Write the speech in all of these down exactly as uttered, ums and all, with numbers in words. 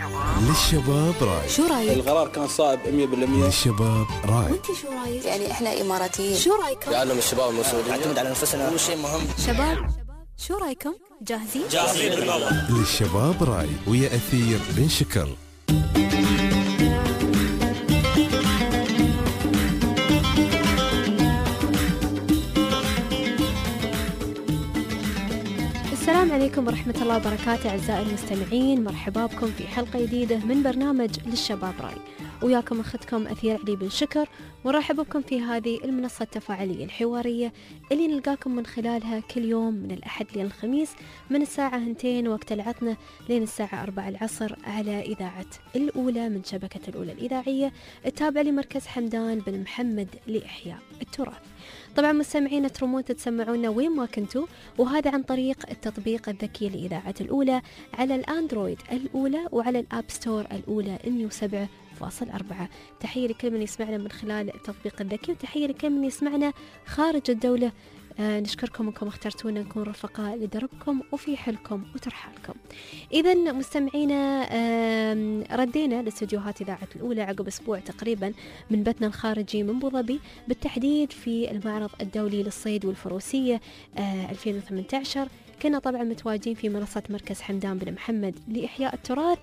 للشباب راي. شو رايك؟ القرار كان صائب مية بالمية. للشباب راي. وانت شو رايك؟ يعني احنا اماراتيين. شو رايكم؟ لأنهم الشباب المسؤولين نعتمد على نفسنا، أول شيء مهم. شباب شو رايكم؟ جاهزين؟ جاهزين بالمرة. للشباب راي ويا أثير بن شكر. السلام عليكم ورحمة الله وبركاته أعزائي المستمعين، مرحبا بكم في حلقة جديدة من برنامج للشباب راي، وياكم أختكم أثير علي بن شكر، ونرحب بكم في هذه المنصة التفاعلية الحوارية اللي نلقاكم من خلالها كل يوم من الأحد للخميس من الساعة اثنتين وقت العطنة لين الساعة أربعة العصر على إذاعة الأولى من شبكة الأولى الإذاعية التابعة لمركز حمدان بن محمد لإحياء التراث. طبعا مستمعين ترمون تتسمعونا وين ما كنتوا، وهذا عن طريق التطبيق الذكي لإذاعة الأولى على الأندرويد الأولى وعلى الأب ستور الأولى مية وسبعة فاصل أربعة. تحية لكل من يسمعنا من خلال التطبيق الذكي، وتحية لكل من يسمعنا خارج الدولة. آه نشكركم أنكم اخترتونا نكون رفقاء لدربكم وفي حلكم وترحالكم. إذا مستمعينا آه ردينا لاستديوهات إذاعة الأولى عقب أسبوع تقريبا من بثنا الخارجي من أبو ظبي، بالتحديد في المعرض الدولي للصيد والفروسية آه ألفين وثمانية عشر. كنا طبعا متواجدين في منصة مركز حمدان بن محمد لإحياء التراث،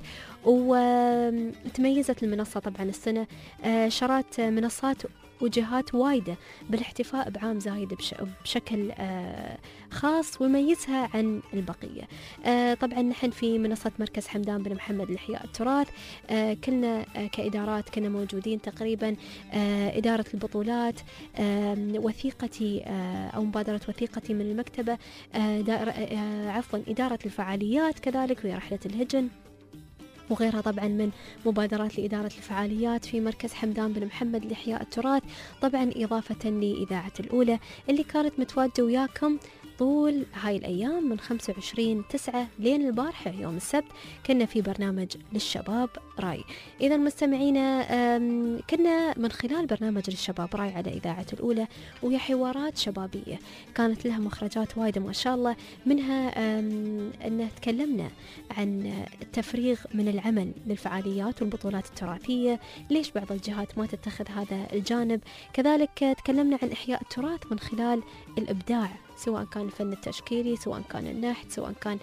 وتميزت المنصة طبعا السنة آه شرات منصات وجهات وايدة بالاحتفاء بعام زايد بش... بشكل آه خاص ويميزها عن البقية. آه طبعا نحن في منصة مركز حمدان بن محمد لإحياء التراث آه كلنا آه كإدارات كنا موجودين تقريبا، آه إدارة البطولات، آه وثيقتي آه أو مبادرة وثيقتي من المكتبة، آه دائرة آه عفوا إدارة الفعاليات كذلك وهي رحلة الهجن وغيرها طبعا من مبادرات لإدارة الفعاليات في مركز حمدان بن محمد لإحياء التراث، طبعا إضافة لإذاعة الأولى اللي كانت متواجدة وياكم طول هاي الأيام من خمسة وعشرين تسعة لين البارحة يوم السبت كنا في برنامج للشباب راي. إذا مستمعينا كنا من خلال برنامج للشباب راي على إذاعة الأولى وهي حوارات شبابية كانت لها مخرجات وايدة ما شاء الله، منها أن تكلمنا عن التفريغ من العمل للفعاليات والبطولات التراثية، ليش بعض الجهات ما تتخذ هذا الجانب، كذلك تكلمنا عن إحياء التراث من خلال الإبداع سواء كان الفن التشكيلي سواء كان النحت سواء كان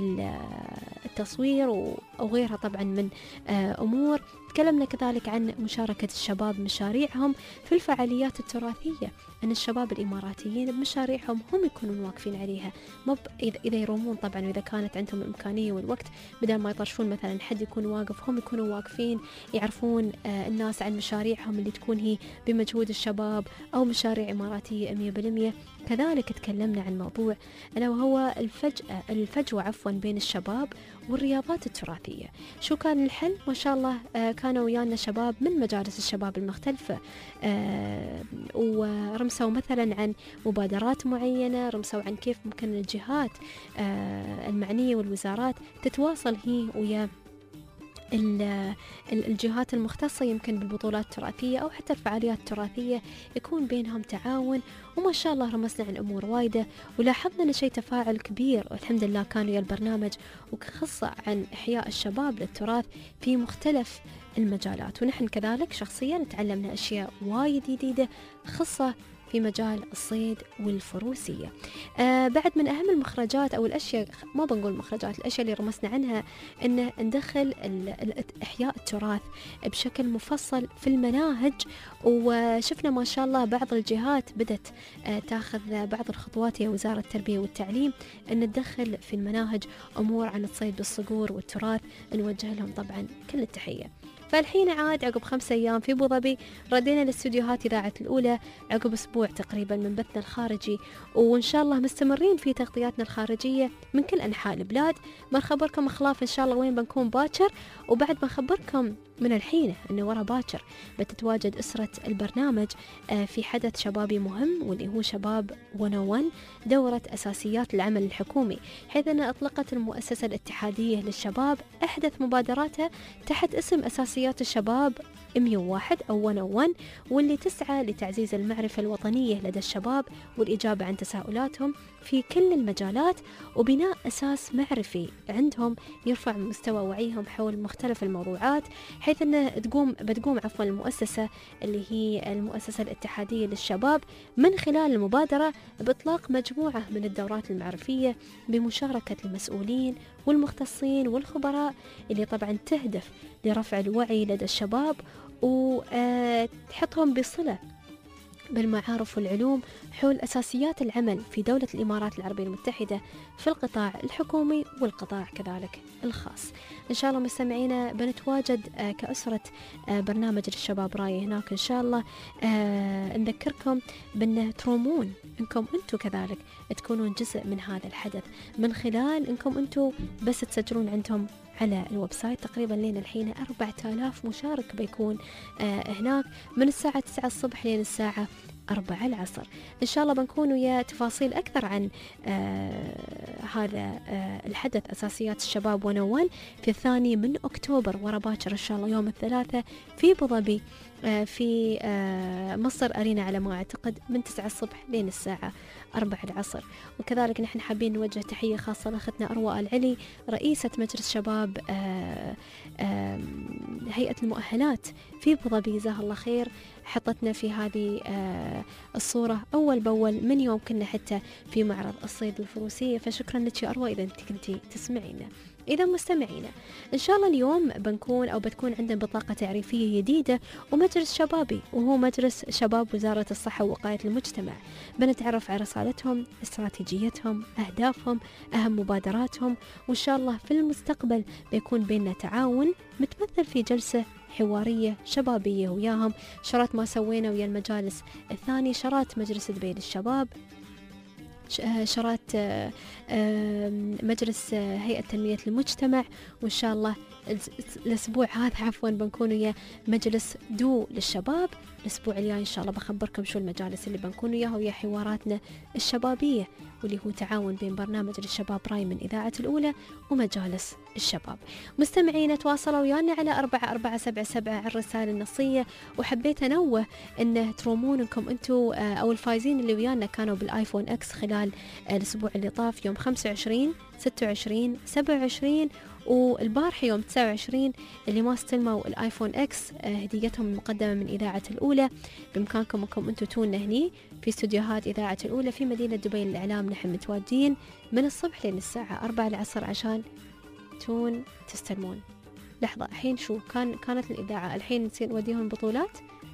التصوير أو غيرها طبعا من أمور. تكلمنا كذلك عن مشاركة الشباب مشاريعهم في الفعاليات التراثية، أن الشباب الإماراتيين بمشاريعهم هم يكونون واقفين عليها، مب إذا يرومون طبعا وإذا كانت عندهم الإمكانية والوقت بدل ما يطرشون مثلا حد يكون واقف، هم يكونوا واقفين يعرفون الناس عن مشاريعهم اللي تكون هي بمجهود الشباب أو مشاريع إماراتية مية بالمية. كذلك تكلمنا عن موضوع ألا وهو الفجأة الفجوة عفوا بين الشباب والرياضات التراثية. شو كان الحل؟ ما شاء الله آه كانوا ويانا شباب من مجالس الشباب المختلفة آه ورمسوا مثلا عن مبادرات معينة، رمسوا عن كيف ممكن الجهات آه المعنية والوزارات تتواصل هي ويا الجهات المختصة يمكن بالبطولات التراثية أو حتى الفعاليات التراثية يكون بينهم تعاون، وما شاء الله رمسنا عن أمور وايدة ولاحظنا شيء تفاعل كبير والحمد لله كان ويا البرنامج وخصة عن إحياء الشباب للتراث في مختلف المجالات، ونحن كذلك شخصيا تعلمنا أشياء وايد جديدة خصة في مجال الصيد والفروسية. آه بعد من أهم المخرجات أو الأشياء ما بنقول مخرجات الأشياء اللي رمسنا عنها أن ندخل إحياء التراث بشكل مفصل في المناهج، وشفنا ما شاء الله بعض الجهات بدت آه تاخذ بعض الخطوات يا وزارة التربية والتعليم أن ندخل في المناهج أمور عن الصيد بالصقور والتراث، نوجه لهم طبعا كل التحية. فالحين عاد عقب خمسة أيام في أبو ظبي ردينا لاستديوهات إذاعة الأولى عقب أسبوع تقريبا من بثنا الخارجي، وإن شاء الله مستمرين في تغطياتنا الخارجية من كل أنحاء البلاد. بنخبركم أخلاف إن شاء الله وين بنكون باكر، وبعد بنخبركم من الحين أنه ورا باكر بتتواجد أسرة البرنامج في حدث شبابي مهم واللي هو شباب مئة وواحد دورة أساسيات العمل الحكومي، حيث أن أطلقت المؤسسة الاتحادية للشباب أحدث مبادراتها تحت اسم أساسيات الشباب مئة وواحد أو مئة وواحد، واللي تسعى لتعزيز المعرفة الوطنية لدى الشباب والإجابة عن تساؤلاتهم في كل المجالات، وبناء أساس معرفي عندهم يرفع مستوى وعيهم حول مختلف الموضوعات، حيث أن تقوم بتقوم عفوا المؤسسة اللي هي المؤسسة الاتحادية للشباب من خلال المبادرة بإطلاق مجموعة من الدورات المعرفية بمشاركة المسؤولين والمختصين والخبراء، اللي طبعا تهدف لرفع الوعي لدى الشباب وتحطهم بصلة بالمعارف والعلوم حول أساسيات العمل في دولة الإمارات العربية المتحدة في القطاع الحكومي والقطاع كذلك الخاص. إن شاء الله مستمعينا بنتواجد كأسرة برنامج الشباب راي هناك إن شاء الله. نذكركم بأن ترومون أنكم أنتم كذلك تكونون جزء من هذا الحدث من خلال أنكم أنتم بس تسجلون عندهم على الويب سايت. تقريبا لين الحين أربعة آلاف مشارك بيكون آه هناك من الساعة تسعة الصبح لين الساعة أربعة العصر. إن شاء الله بنكون ويا تفاصيل أكثر عن آه هذا آه الحدث أساسيات الشباب مئة وواحد في الثاني من أكتوبر ورا باكر إن شاء الله يوم الثلاثاء في أبو ظبي آه في آه مصر أرينا على ما أعتقد من تسعة الصبح لين الساعة أربعة العصر. وكذلك نحن حابين نوجه تحية خاصة لأختنا أروى العلي رئيسة مجلس شباب آه آه هيئة المؤهلات في أبو ظبي، جزاها الله خير، حطتنا في هذه آه الصورة أول بأول من يوم كنا حتى في معرض الصيد الفروسية، فشكرا لك يا أروى إذا أنت كنتي تسمعينا. إذا مستمعينا إن شاء الله اليوم بنكون أو بتكون عندنا بطاقة تعريفية جديدة ومجلس شبابي، وهو مجلس شباب وزارة الصحة ووقاية المجتمع. بنتعرف على رسالتهم، استراتيجيتهم، أهدافهم، أهم مبادراتهم، وإن شاء الله في المستقبل بيكون بيننا تعاون متمثل في جلسة حوارية شبابية وياهم، شرات ما سوينا ويا المجالس الثانية، شرات مجلس دبي للشباب، شرات مجلس هيئة تنمية المجتمع، وإن شاء الله الأسبوع هذا عفوا بنكون ويا مجلس دو للشباب. الأسبوع الجاي إن شاء الله بخبركم شو المجالس اللي بنكون وياها ويا حواراتنا الشبابية، واللي هو تعاون بين برنامج الشباب راي من إذاعة الأولى ومجالس الشباب. مستمعين تواصلوا ويانا على أربعة أربعة سبعة سبعة على الرسالة النصية. وحبيت أنوه أن ترومون أنكم أنتوا أو الفايزين اللي ويانا كانوا بالآيفون إكس خلال الأسبوع اللي طاف يوم خمسة وعشرين ستة وعشرين سبعة وعشرين والبارحة يوم تسعة وعشرين اللي ما استلموا الآيفون إكس هديتهم المقدمة من إذاعة الأولى. بإمكانكم أنكم أنتوا تونا هني في استوديوهات إذاعة الأولى في مدينة دبي للإعلام. نحن متواجدين من الصبح لين الساعة أربعة العصر عشان تون تستلمون. لحظة الحين شو كان كانت الإذاعة الحين نصير نوديهم بطولات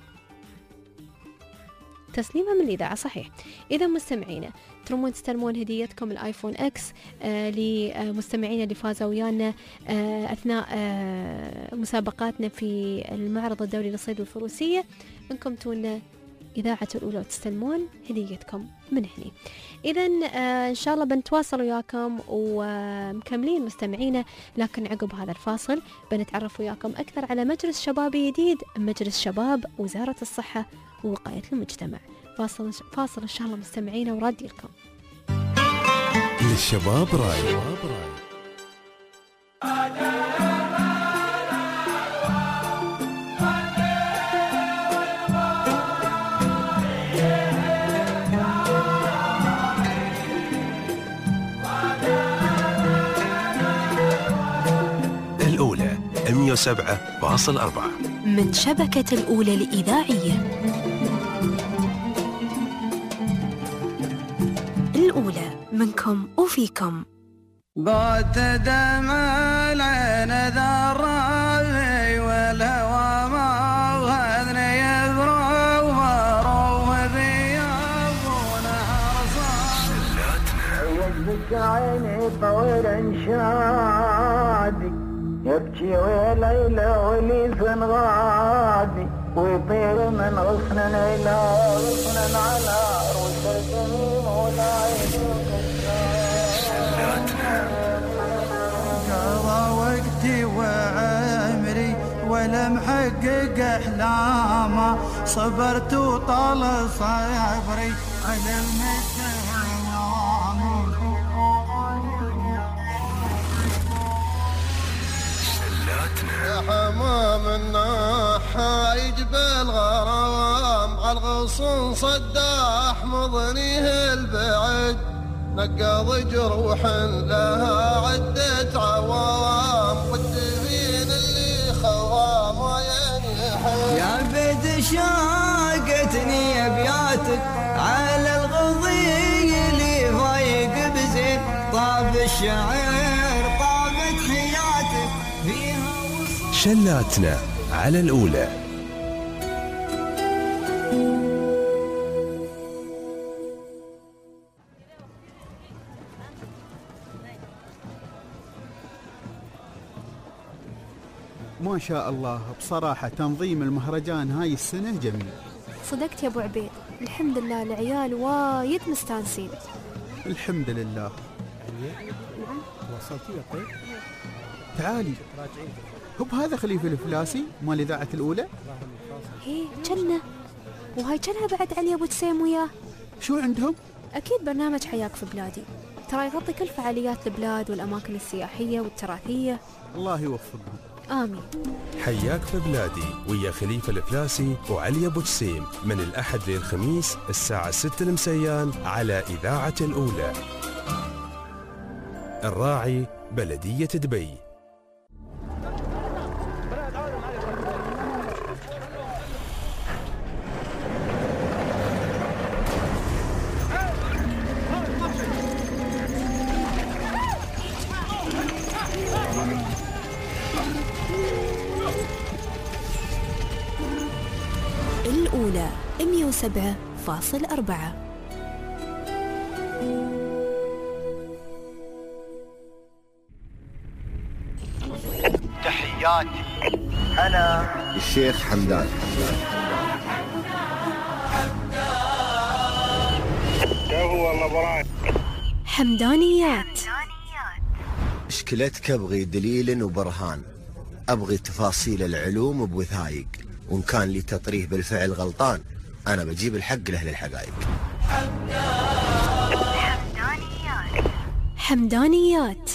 تسليمها من الإذاعة صحيح. إذا مستمعينا ترمون تستلمون هديتكم الآيفون إكس آه لمستمعينا اللي فازوا ويانا آه أثناء آه مسابقاتنا في المعرض الدولي للصيد والفروسية، إنكم تونا إذاعة الأولى وتستلمون هديتكم من هنا. إذن آه إن شاء الله بنتواصل وياكم ومكملين مستمعينا، لكن عقب هذا الفاصل بنتعرف وياكم أكثر على مجلس شبابي جديد، مجلس شباب وزارة الصحة ووقاية المجتمع. فاصل فاصل إن شاء الله مستمعينا ورادي لكم. للشباب راي. الأولى مئة وسبعة فاصلة أربعة من شبكة الأولى الإذاعية. الأولى منكم وفيكم. بات دمع العين ذراني والهوى ما غذني يذرع وروه بيابون عرصان يجبك عيني طويل شادي يبكي وليلى وليسن غادي ويطير من غصن إلى غصن على رؤوس الجميم ولا يدوك قضى وقتي وعمري ولا محقق أحلاما صبرت وطال صبري على المدى يا حمام الناح حايج بالغرام عالغصن صداح مضنيه البعد نقض جروح لها عدة عوام والدفين اللي خوام وينحب. يا بيت شاقتني ابياتك على الغضي اللي ضايق بزين طاب الشعر طابت حياتك فيها وصول. شلاتنا على الأولى. ما شاء الله بصراحة تنظيم المهرجان هاي السنة جميل. صدقت يا أبو عبيد، الحمد لله العيال وايد مستانسين. الحمد لله. نعم وصلتي يا طيب؟ تعالي هو هذا خليفة الفلاسي مال إذاعة الأولى؟ هي جنة، وهاي جنها بعد علي أبو جسيم وياه. شو عندهم؟ أكيد برنامج حياك في بلادي، ترى يغطي كل فعاليات البلاد والأماكن السياحية والتراثية. الله يوفقهم. آمين. حياك في بلادي ويا خليفة الفلاسي وعلي أبو جسيم من الأحد للخميس الساعة ستة المسيان على إذاعة الأولى. الراعي بلدية دبي. الأولى مئة وسبعة فاصلة أربعة. تحياتي أنا الشيخ حمدان. حمدانيات. مشكلتك أبغي دليل وبرهان، أبغي تفاصيل العلوم بوثايق، وإن كان لي تطريه بالفعل غلطان أنا بجيب الحق لأهل الحقائق. حمدانيات. حمدانيات.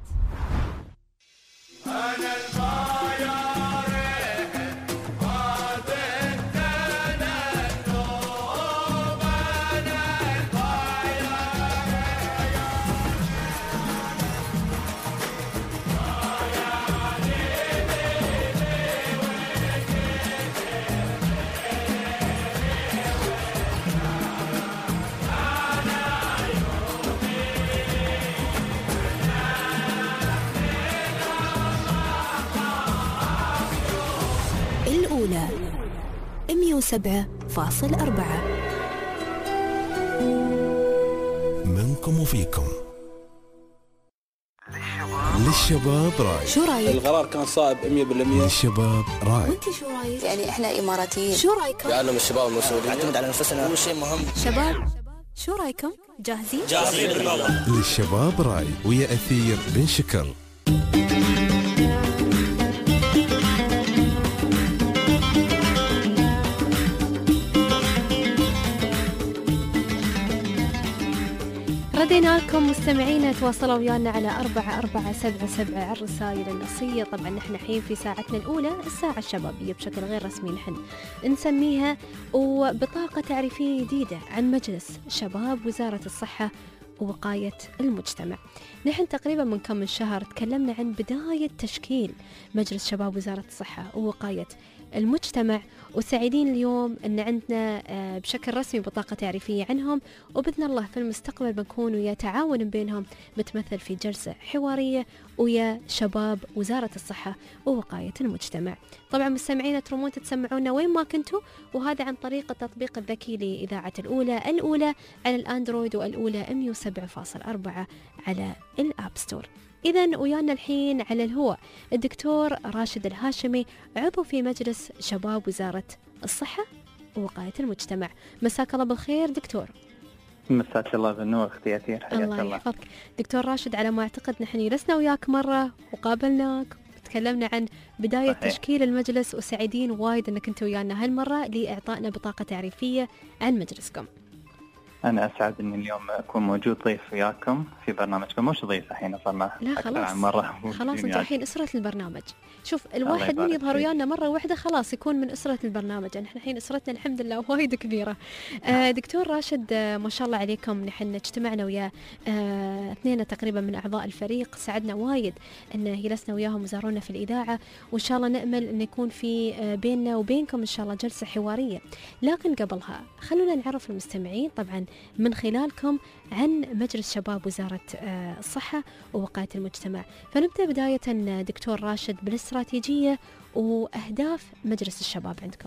الأولى مئة وسبعة فاصلة أربعة. منكم وفيكم. للشباب راي. شو رايك؟ القرار كان صائب مية بالمية. للشباب راي. وانت شو رايك؟ يعني احنا اماراتيين، شو رايكم؟ يعلم الشباب المسؤولين، نعتمد على انفسنا، هو شيء مهم. شباب شو رايكم؟ جاهزين؟ جاهزين. للشباب راي ويا أثير بن شكر. ردينا لكم مستمعينا، تواصلوا ويانا على أربعة أربعة سبعة سبعة على الرسائل النصية. طبعا نحن الحين في ساعتنا الأولى، الساعة الشبابية بشكل غير رسمي نحن نسميها، وبطاقة تعريفية جديدة عن مجلس شباب وزارة الصحة ووقاية المجتمع. نحن تقريبا من كم من شهر تكلمنا عن بداية تشكيل مجلس شباب وزارة الصحة ووقاية المجتمع، وسعيدين اليوم أن عندنا بشكل رسمي بطاقة تعريفية عنهم، وبإذن الله في المستقبل بنكون ويا تعاون بينهم بتمثل في جلسة حوارية ويا شباب وزارة الصحة ووقاية المجتمع. طبعا مستمعينا ترمون تتسمعونا وين ما كنتوا، وهذا عن طريق التطبيق الذكي لإذاعة الأولى، الأولى على الأندرويد والأولى مئة وسبعة فاصلة أربعة على الآب ستور. إذن ويانا الحين على الهواء الدكتور راشد الهاشمي، عضو في مجلس شباب وزارة الصحة ووقاية المجتمع. مساك الله بالخير دكتور. مساك الله بالنور اختي أثير، حياك الله. الله يحفظك دكتور راشد. على ما أعتقد نحن جلسنا وياك مرة وقابلناك وتكلمنا عن بداية صحيح. تشكيل المجلس، وسعيدين وايد أنك أنت ويانا هالمرة لإعطائنا بطاقة تعريفية عن مجلسكم. أنا أسعد إني اليوم أكون موجود ضيف وياكم في برنامجكم. مش ضيف الحين صرنا أكثر عن مرة. خلاص أنت الحين أسرة البرنامج. شوف الواحد من يظهر ويانا مرة واحدة خلاص يكون من أسرة البرنامج. نحن الحين أسرتنا الحمد لله وايد كبيرة. آه دكتور راشد، آه ما شاء الله عليكم. نحن اجتمعنا ويا آه اثنين تقريبا من أعضاء الفريق، سعدنا وايد أن جلسنا وياهم وزارونا في الإذاعة، وإن شاء الله نأمل أن يكون في آه بيننا وبينكم إن شاء الله جلسة حوارية. لكن قبلها خلونا نعرف المستمعين طبعا من خلالكم عن مجلس شباب وزارة آه الصحة ووقاية المجتمع. فنبدأ بداية دكتور راشد بالاستراتيجية وأهداف مجلس الشباب عندكم.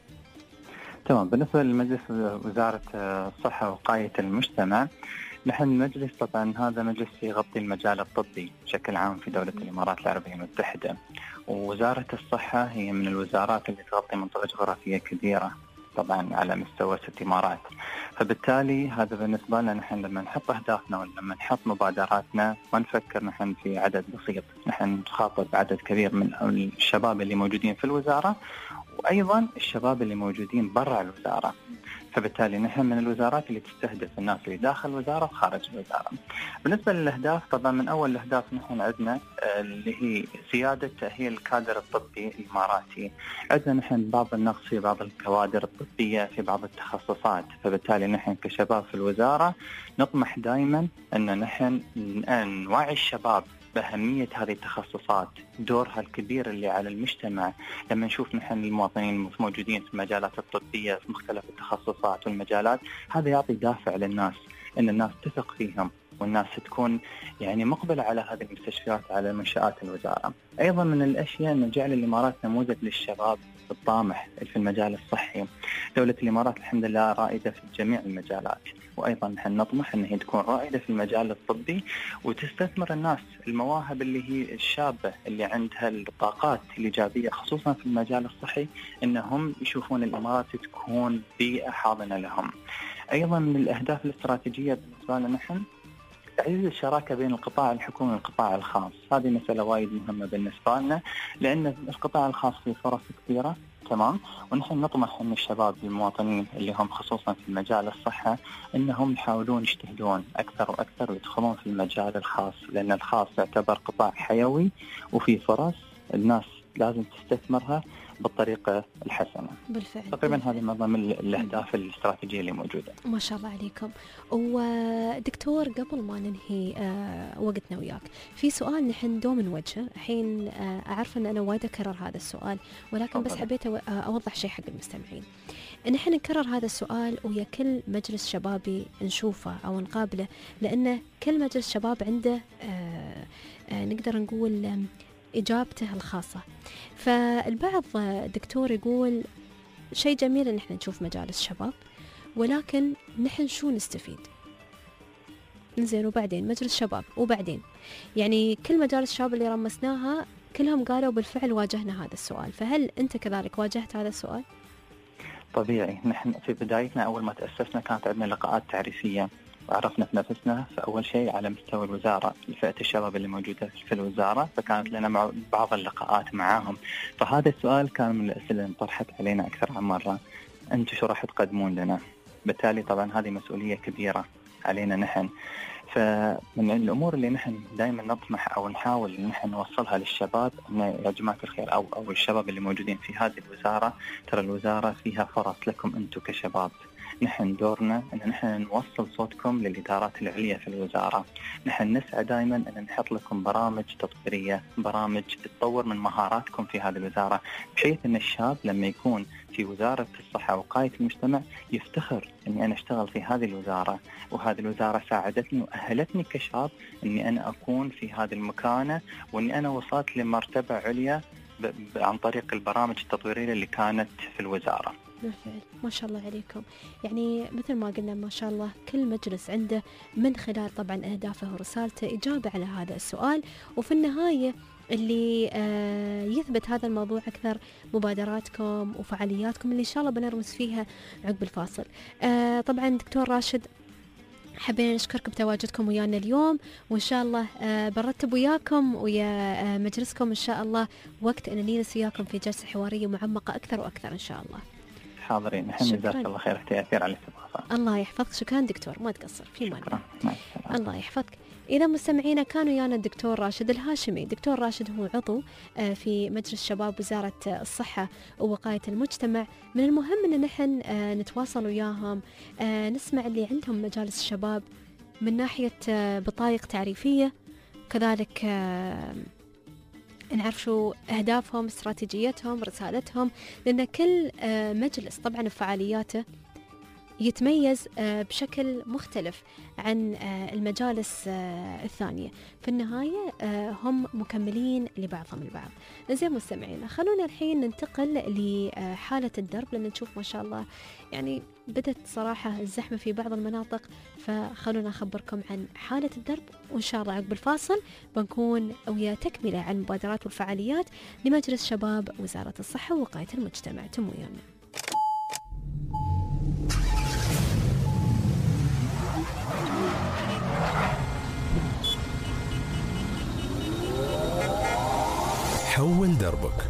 تمام. بالنسبة لمجلس وزارة الصحة ووقاية المجتمع، نحن المجلس طبعا هذا مجلس يغطي المجال الطبي بشكل عام في دولة الإمارات العربية المتحدة، ووزارة الصحة هي من الوزارات اللي تغطي منطقة جغرافية كبيرة طبعا على مستوى ست إمارات. فبالتالي هذا بالنسبة لنا نحن لما نحط أهدافنا ولما نحط مبادراتنا ما نفكر نحن في عدد بسيط، نحن نخاطب عدد كبير من الشباب اللي موجودين في الوزارة وأيضا الشباب اللي موجودين برا الوزارة. فبالتالي نحن من الوزارات اللي تستهدف الناس اللي داخل الوزارة وخارج الوزارة. بالنسبة للأهداف، طبعا من أول الأهداف نحن عندنا اللي هي سيادة تأهيل الكادر الطبي الإماراتي. عندنا نحن بعض النقص في بعض الكوادر الطبية في بعض التخصصات، فبالتالي نحن كشباب في الوزارة نطمح دائما أن نحن نوعي الشباب بأهمية هذه التخصصات، دورها الكبير اللي على المجتمع. لما نشوف نحن المواطنين الموجودين في المجالات الطبية في مختلف التخصصات والمجالات، هذا يعطي دافع للناس أن الناس تثق فيهم والناس تكون يعني مقبلة على هذه المستشفيات على منشآت الوزارة. أيضا من الأشياء أن جعل الإمارات نموذج للشباب الطامح في المجال الصحي. دولة الإمارات الحمد لله رائدة في جميع المجالات، وأيضا نحن نطمح أنها تكون رائدة في المجال الطبي وتستثمر الناس المواهب اللي هي الشابة اللي عندها الطاقات الإيجابية خصوصا في المجال الصحي، أنهم يشوفون الإمارات تكون بيئة حاضنة لهم. أيضا من الأهداف الاستراتيجية بالنسبة لنا نحن تعزيز الشراكة بين القطاع الحكومي والقطاع الخاص. هذه مسألة وايد مهمة بالنسبة لنا، لأن القطاع الخاص فيه فرص كثيرة تمام، ونحن نطمح أن الشباب المواطنين اللي هم خصوصا في المجال الصحة أنهم يحاولون يجتهدون أكثر وأكثر ويدخلون في المجال الخاص، لأن الخاص يعتبر قطاع حيوي وفي فرص الناس لازم تستثمرها بالطريقة الحسنة. بالفعل. تقريبا هذه من ضمن الأهداف الاستراتيجية اللي موجودة. ما شاء الله عليكم. ودكتور قبل ما ننهي آه وقتنا وياك، في سؤال نحن دوم نوجهه الحين. آه أعرف أن أنا وايد أكرر هذا السؤال، ولكن بس حبيت أوضح شيء حق المستمعين. نحن نكرر هذا السؤال ويا كل مجلس شبابي نشوفه أو نقابله، لأن كل مجلس شباب عنده آه آه نقدر نقول إجابته الخاصة. فالبعض دكتور يقول شيء جميل إن إحنا نشوف مجالس شباب، ولكن نحن شو نستفيد؟ نزين وبعدين مجلس شباب وبعدين يعني كل مجالس الشباب اللي رمسناها كلهم قالوا بالفعل واجهنا هذا السؤال. فهل أنت كذلك واجهت هذا السؤال؟ طبيعي. نحن في بدايتنا أول ما تأسسنا كانت عندنا لقاءات تعريفية وعرفنا في نفسنا فأول شيء على مستوى الوزارة لفئة الشباب اللي موجودة في الوزارة، فكانت لنا مع بعض اللقاءات معاهم. فهذا السؤال كان من الأسئلة اللي طرحت علينا أكثر عن مرة، أنتم شو راح تقدمون لنا؟ بالتالي طبعا هذه مسؤولية كبيرة علينا نحن. فمن الأمور اللي نحن دائما نطمح أو نحاول إن نحن نوصلها للشباب إن يا جماعة الخير أو أو الشباب اللي موجودين في هذه الوزارة، ترى الوزارة فيها فرص لكم أنتم كشباب. نحن دورنا أن نحن نوصل صوتكم للإدارات العليا في الوزارة. نحن نسعى دائما أن نحط لكم برامج تطويرية، برامج تطور من مهاراتكم في هذه الوزارة، بحيث أن الشاب لما يكون في وزارة الصحة ووقاية المجتمع يفتخر أني أنا أشتغل في هذه الوزارة، وهذه الوزارة ساعدتني وأهلتني كشاب أني أنا أكون في هذه المكانة، وأني أنا وصلت لمرتبة عليا عن طريق البرامج التطويرية اللي كانت في الوزارة. بالفعل. ما شاء الله عليكم. يعني مثل ما قلنا ما شاء الله كل مجلس عنده من خلال طبعا أهدافه ورسالته إجابة على هذا السؤال، وفي النهاية اللي آه يثبت هذا الموضوع أكثر مبادراتكم وفعالياتكم اللي إن شاء الله بنرمز فيها عقب الفاصل. آه طبعا دكتور راشد حبينا نشكركم بتواجدكم ويانا اليوم، وإن شاء الله آه برتب وياكم ويا آه مجلسكم إن شاء الله وقت أن نجلس وياكم في جلسة حوارية معمقة أكثر وأكثر إن شاء الله. حاضرين. نحن جزاك الله خير اختيار على الاستضافة. الله يحفظك. شكرا دكتور، ما تقصر في مالك. الله يحفظك. إذا مستمعينا كانوا يانا الدكتور راشد الهاشمي. الدكتور راشد هو عضو في مجلس شباب وزارة الصحة ووقاية المجتمع. من المهم أن نحن نتواصل وياهم، نسمع اللي عندهم مجالس الشباب من ناحية بطايق تعريفية، كذلك نعرف شو أهدافهم، استراتيجيتهم، رسالتهم، لأن كل مجلس طبعا بفعالياته يتميز بشكل مختلف عن المجالس الثانية. في النهاية هم مكملين لبعضهم البعض. زين مستمعينا، خلونا الحين ننتقل لحالة الدرب، لأن نشوف ما شاء الله يعني بدت صراحة الزحمة في بعض المناطق، فخلونا أخبركم عن حالة الدرب، وإن شاء الله عقب الفاصل بنكون ويا تكملة عن المبادرات والفعاليات لمجلس شباب وزارة الصحة ووقاية المجتمع. تم ويانا. حول دربك.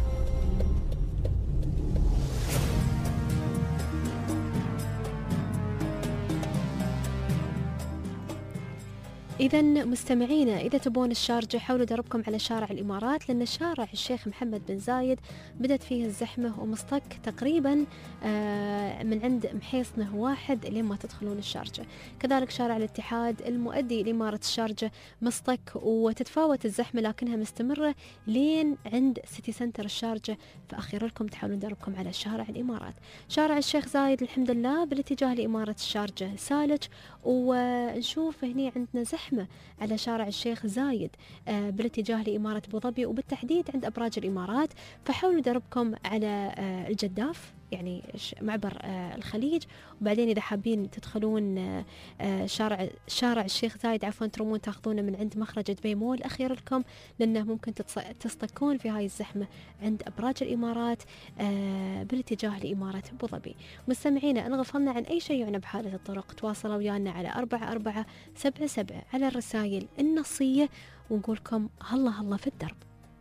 إذا مستمعينا، إذا تبون الشارجة حولوا دربكم على شارع الإمارات، لأن شارع الشيخ محمد بن زايد بدت فيه الزحمة ومصطك تقريبا من عند محيصنه واحد لين ما تدخلون الشارجة. كذلك شارع الاتحاد المؤدي لإمارة الشارجة مصطك، وتتفاوت الزحمة لكنها مستمرة لين عند سيتي سنتر الشارجة. فأخير لكم تحاولون دربكم على شارع الإمارات. شارع الشيخ زايد الحمد لله بالاتجاه لإمارة الشارجة سالج، ونشوف هني عندنا زحمة على شارع الشيخ زايد آه بالاتجاه لإمارة أبو ظبي، وبالتحديد عند أبراج الإمارات. فحاولوا دربكم على آه الجداف، يعني معبر آه الخليج، وبعدين إذا حابين تدخلون آه آه شارع شارع الشيخ زايد عفوا ترمون تاخذونه من عند مخرج دبي مول. أخير لكم لأنه ممكن تصطكون في هاي الزحمة عند أبراج الإمارات آه بالاتجاه لإمارة أبو ظبي. مستمعينا، إن غفلنا عن أي شيء يعنى بحالة الطرق تواصلوا ويانا على أربعة أربعة سبعة سبعة على الرسائل النصية، ونقولكم هلا هلا في الدرب.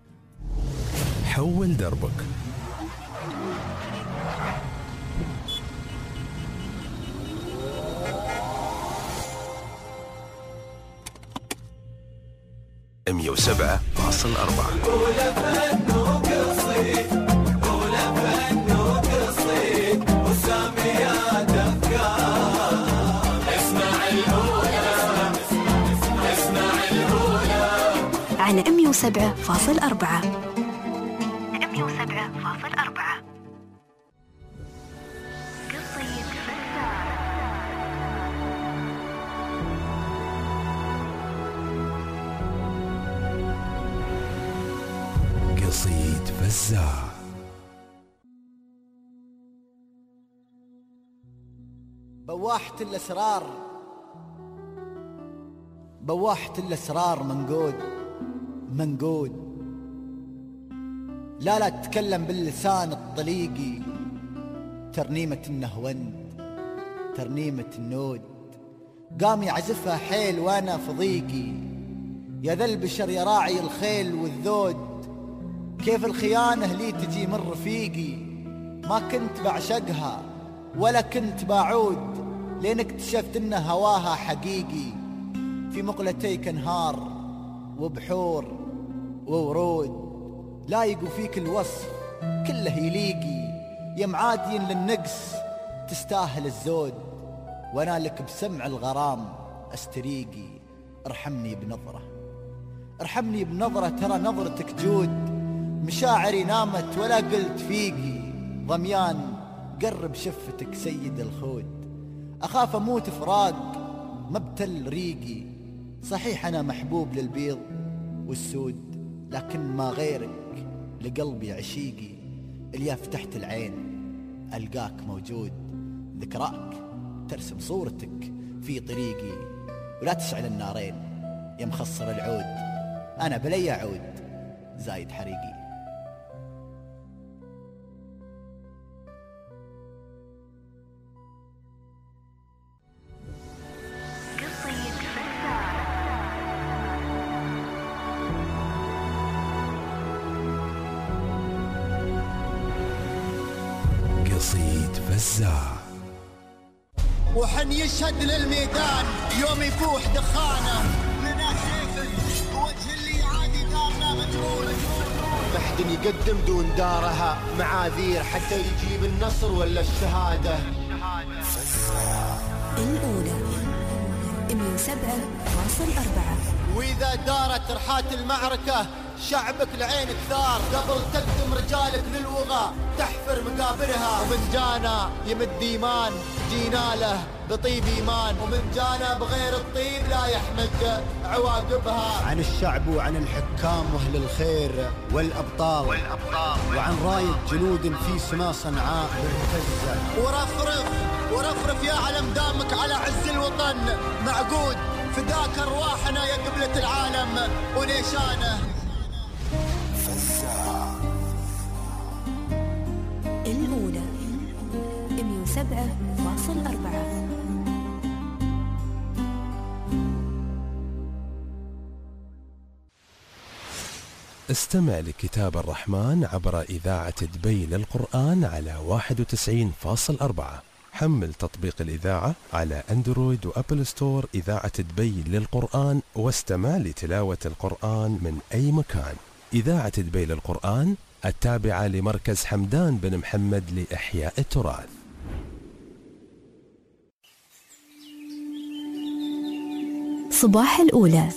حول دربك. مية وسبعة فاصل أربعة. على مية وسبعة فاصل أربعة. مية وسبعة فاصل أربعة. قصيد فزاع. بواحة الأسرار بواحة الأسرار منقود منقود لا لا تتكلم باللسان الطليقي، ترنيمة النهوند ترنيمة النود، قام يعزفها حيل وانا في ضيقي، يا ذا البشر يا راعي الخيل والذود، كيف الخيانة لي تجي من رفيقي، ما كنت بعشقها ولا كنت بعود، لين اكتشفت ان هواها حقيقي، في مقلتيك انهار وبحور وورود، لايق فيك الوصف كله يليقي، يا معادين للنقص تستاهل الزود، وانا لك بسمع الغرام استريقي، ارحمني بنظرة ارحمني بنظرة، ترى نظرتك جود، مشاعري نامت ولا قلت فيقي، ضميان قرب شفتك سيد الخود، أخاف أموت فراق مبتل ريقي، صحيح أنا محبوب للبيض والسود، لكن ما غيرك لقلبي عشيقي، اليا فتحت العين ألقاك موجود، ذكراك ترسم صورتك في طريقي، ولا تشعل النارين يا مخصر العود، أنا بلي عود زايد حريقي. قصيد فزاع. وحن يشهد للميدان يوم يفوح دخانه لنا سيف وجه اللي عادي دارنا مجهول. محد يقدم دون دارها معاذير حتى يجيب النصر ولا الشهادة. الأولى مية وسبعة فاصل أربعة. وإذا دارت رحات المعركة شعبك لعينك ثار، قبل تقدم رجالك للوغى تحفر مقابرها. ومن جانا يمد إيمان جينا له بطيب إيمان، ومن جانا بغير الطيب لا يحمد عواقبها. عن الشعب وعن الحكام وأهل الخير والأبطال, والأبطال وعن راية جنود في سما صنعاء مرتزة. ورفرف ورفرف يا علم دامك على عز الوطن معقود، فداك أرواحنا يا قبلة العالم ونيشانه. الأولى مية وسبعة فاصل أربعة. استمع لكتاب الرحمن عبر إذاعة دبي للقرآن على واحد وتسعين فاصل أربعة. حمل تطبيق الإذاعة على أندرويد وأبل ستور إذاعة دبي للقرآن واستمع لتلاوة القرآن من أي مكان. إذاعة دبي للقرآن التابعة لمركز حمدان بن محمد لإحياء التراث. صباح الأولى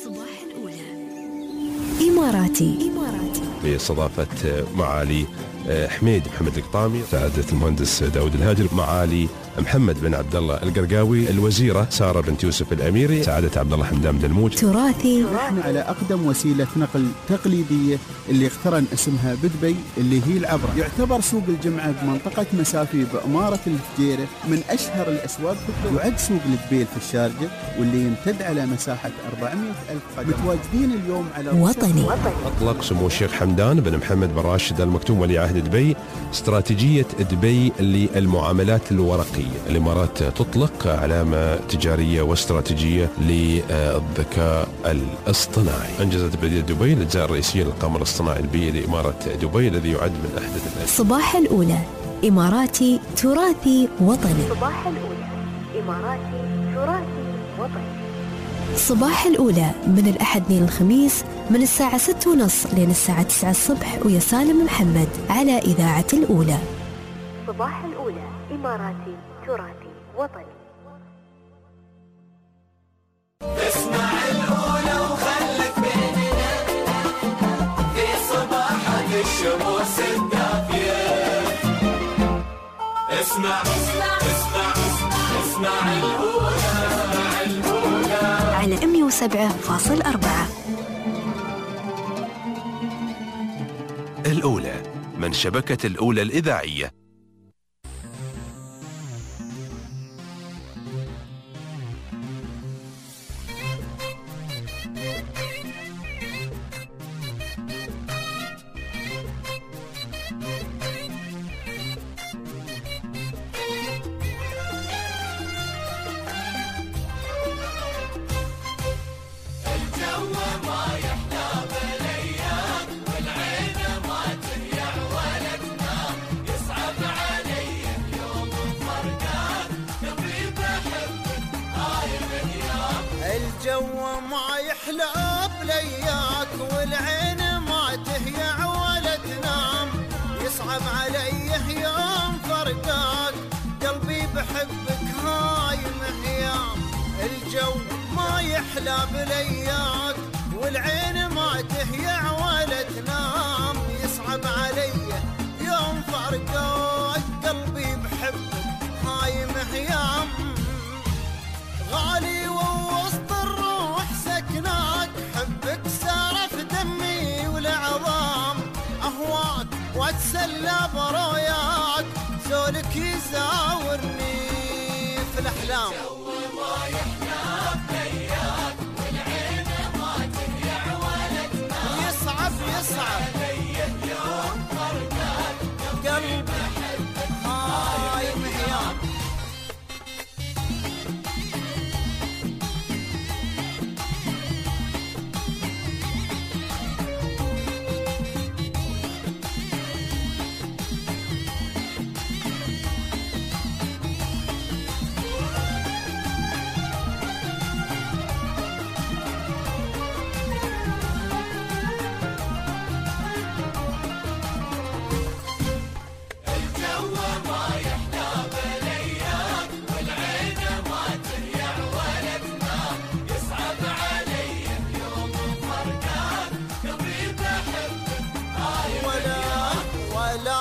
إماراتي باستضافة معالي حميد محمد القطامي، سعادة المهندس داود الهاجر، معالي محمد بن عبد الله القرقاوي، الوزيرة سارة بنت يوسف الأميري، سعادة عبد الله حمدان دلموج. تراثي. نحن على أقدم وسيلة نقل تقليدية اللي اخترن اسمها بدبي اللي هي العبرة. يعتبر سوق الجمعة بمنطقة مسافي بأمارة الفجيرة من أشهر الأسواق في الدول. يعد سوق الدبيل في الشارقة واللي يمتد على مساحة أربعمائة ألف قدم. متواجدين اليوم على وطني. أطلق سمو الشيخ حمدان بن محمد بن راشد المكتوم ولي عهد دبي استراتيجية دبي للمعاملات الورقية. الإمارات تطلق علامة تجارية واستراتيجية للذكاء الاصطناعي. أنجزت بلدية دبي الأجزاء الرئيسية للقمر الاصطناعي البيئي لإمارة دبي الذي يعد من أحدث الأجزاء. صباح الأولى إماراتي تراثي وطني. صباح الأولى إماراتي تراثي وطني. صباح الأولى من الأحد لين الخميس من الساعة ستة ونص لين الساعة تسعة الصبح ويا سالم محمد على إذاعة الأولى. صباح الأولى إماراتي تراثي وطني. اسمع الأولى وخلك بيننا في صباحك الشموس الدافية. اسمع اسمع اسمع اسمع الأولى الأولى على مية وسبعة فاصل أربعة. الأولى من شبكة الأولى الإذاعية. الجو ما يحلى بلياك والعين ما تهيع ولا تنام، يصعب علي يوم فرقاك قلبي بحبك هاي مهيام. الجو ما يحلى بلياك والعين ما تهيع ولا تنام، يصعب علي يوم فرقاك قلبي بحبك هاي مهيام. غالي ووسط الروح سكناك حبك سار في دمي والعظام، أهواك واتسلى برؤياك زولك يزاورني في الأحلام. يصعب يصعب قلبي هاي مهيام.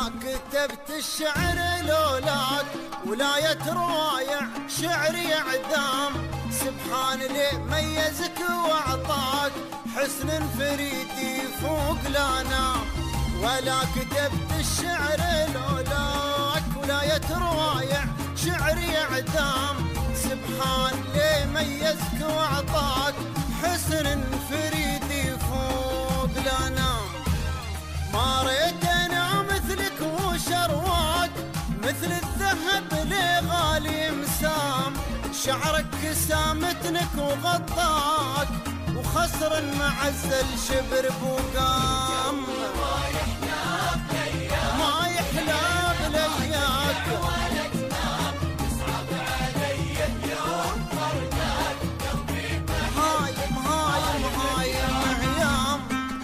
كتبت الشعر لولاك ولاية روايع شعري اعدام سبحان اللي ميزك واعطاك حسن فريدي فوق الانام ولا كتبت الشعر لولاك ولاية روايع شعري اعدام سبحان اللي ميزك واعطاك حسن فريدي فوق الانام ما ريت انا مثلك وشرواك مثل الذهب لي غالي مسام شعرك سامتنك وغطاك وخسر معزل شبر بوقام ما يحلى بلياك هايم هايم هايم عيام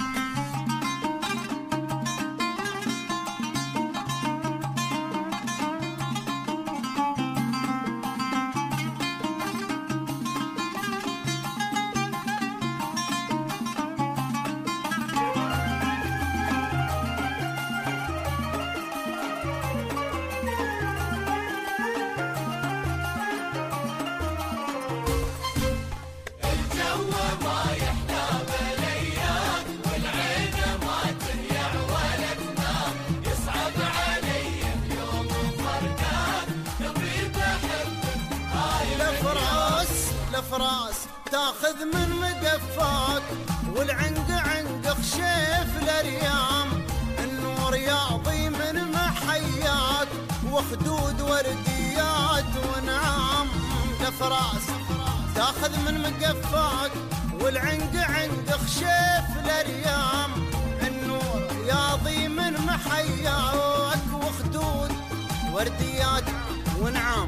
الافراس تاخذ من مقفاك والعنق عنق خشيف الاريام النور ياضي من محياك وخدود ورديات ونعام الافراس تاخذ من مقفاك والعنق عنق خشيف الاريام النور ياضي من محياك وخدود ورديات ونعام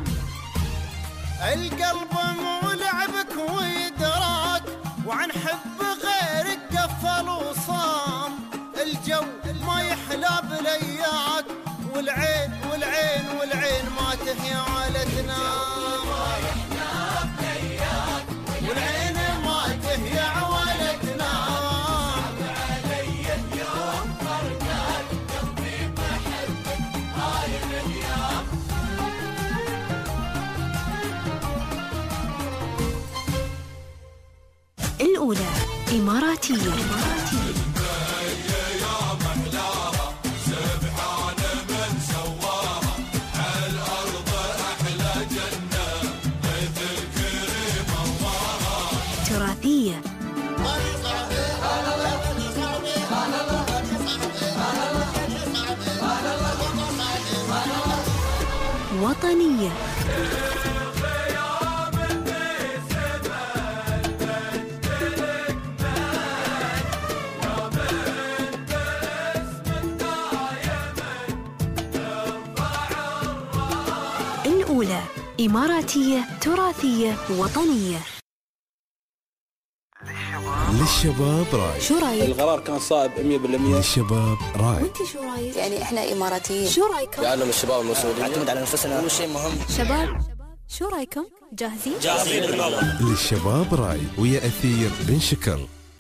القلب مو لعبك ويدراك وعن حب غيرك قفل وصام الجو ما يحلى بلياك والعين والعين والعين ما تحيا ولا تنام والعين ما تحيا ولا تنام الأولى إماراتية, إماراتية. تراثية وطنية الأولى إماراتية تراثية وطنية. للشباب راي. شو رايك؟ القرار كان صائب مية بالمية. للشباب راي. وانت شو رايك؟ يعني احنا إماراتيين. شو رايكم؟ يعلم الشباب المسؤولين نعتمد على أنفسنا هو شيء مهم. شباب شو رايكم؟ جاهزين؟ جاهزين بالموضوع. للشباب راي ويا أثير بن شكر.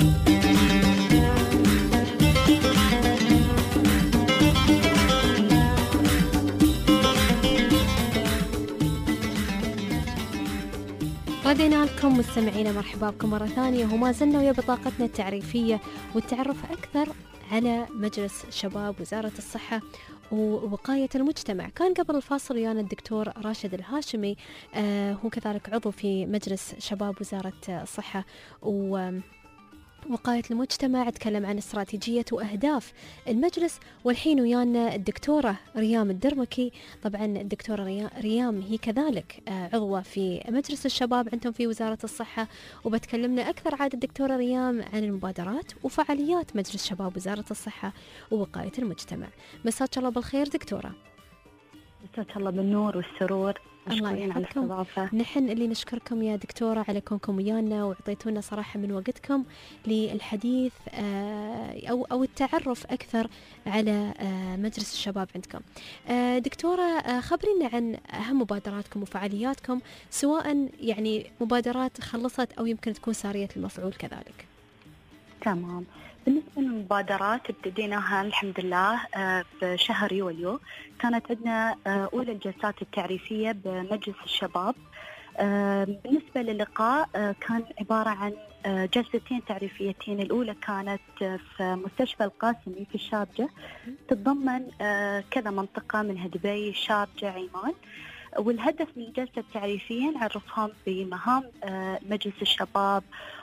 ردينا لكم مستمعينا، مرحبا بكم مرة ثانية، وما زلنا ويا بطاقتنا التعريفية والتعرف أكثر على مجلس شباب وزارة الصحة ووقاية المجتمع. كان قبل الفاصل ويانا الدكتور راشد الهاشمي، آه هو كذلك عضو في مجلس شباب وزارة الصحة و وقاية المجتمع، تكلم عن استراتيجية وأهداف المجلس. والحين ويانا الدكتورة ريام الدرمكي. طبعا الدكتورة ريام هي كذلك عضوة في مجلس الشباب عندهم في وزارة الصحة، وبتكلمنا أكثر عاد الدكتورة ريام عن المبادرات وفعاليات مجلس شباب وزارة الصحة ووقاية المجتمع. مساك الله بالخير دكتورة. مساك الله بالنور والسرور. الله يحفظكم. نحن اللي نشكركم يا دكتورة على كونكم ويانا وعطيتونا صراحة من وقتكم للحديث أو أو التعرف أكثر على مجلس الشباب عندكم. دكتورة، خبرينا عن أهم مبادراتكم وفعالياتكم، سواء يعني مبادرات خلصت أو يمكن تكون سارية المفعول كذلك. تمام. بالنسبة للمبادرات ابتديناها الحمد لله بشهر يوليو. كانت عندنا أولى الجلسات التعريفية بمجلس الشباب. بالنسبة للقاء كان عبارة عن جلستين تعريفيتين. الأولى كانت في مستشفى القاسمي في الشارجة، تتضمن كذا منطقة منها دبي، الشارجة، عمان. والهدف من الجلسة التعريفية نعرفهم بمهام مجلس الشباب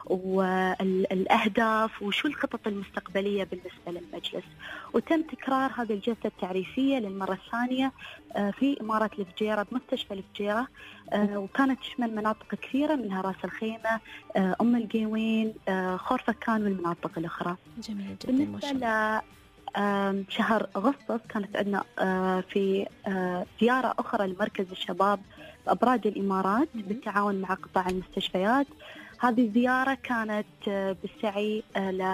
والأهداف وشو الخطط المستقبلية بالنسبة للمجلس. وتم تكرار هذه الجلسة التعريفية للمرة الثانية في إمارة الفجيرة بمستشفى الفجيرة، وكانت تشمل مناطق كثيرة منها راس الخيمة، أم القيوين، خورفكان والمناطق الأخرى. جميل جدا. بالنسبة شهر أغسطس كانت عندنا في زيارة أخرى لمركز الشباب بأبراج الإمارات بالتعاون مع قطاع المستشفيات. هذه الزيارة كانت بالسعي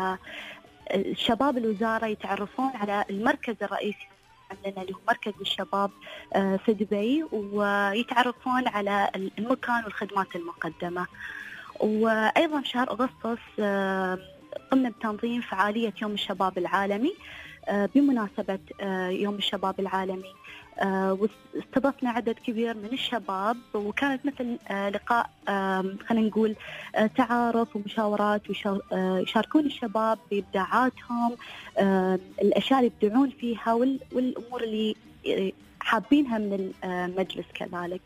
لشباب الوزارة يتعرفون على المركز الرئيسي عندنا اللي هو مركز الشباب في دبي، ويتعرفون على المكان والخدمات المقدمة. وأيضا شهر أغسطس قمنا بتنظيم فعالية يوم الشباب العالمي بمناسبة يوم الشباب العالمي، واستضفنا عدد كبير من الشباب، وكانت مثل لقاء خلينا نقول تعارف ومشاورات، ويشاركون الشباب بإبداعاتهم، الأشياء اللي يبدعون فيها والأمور اللي حابينها من المجلس كذلك.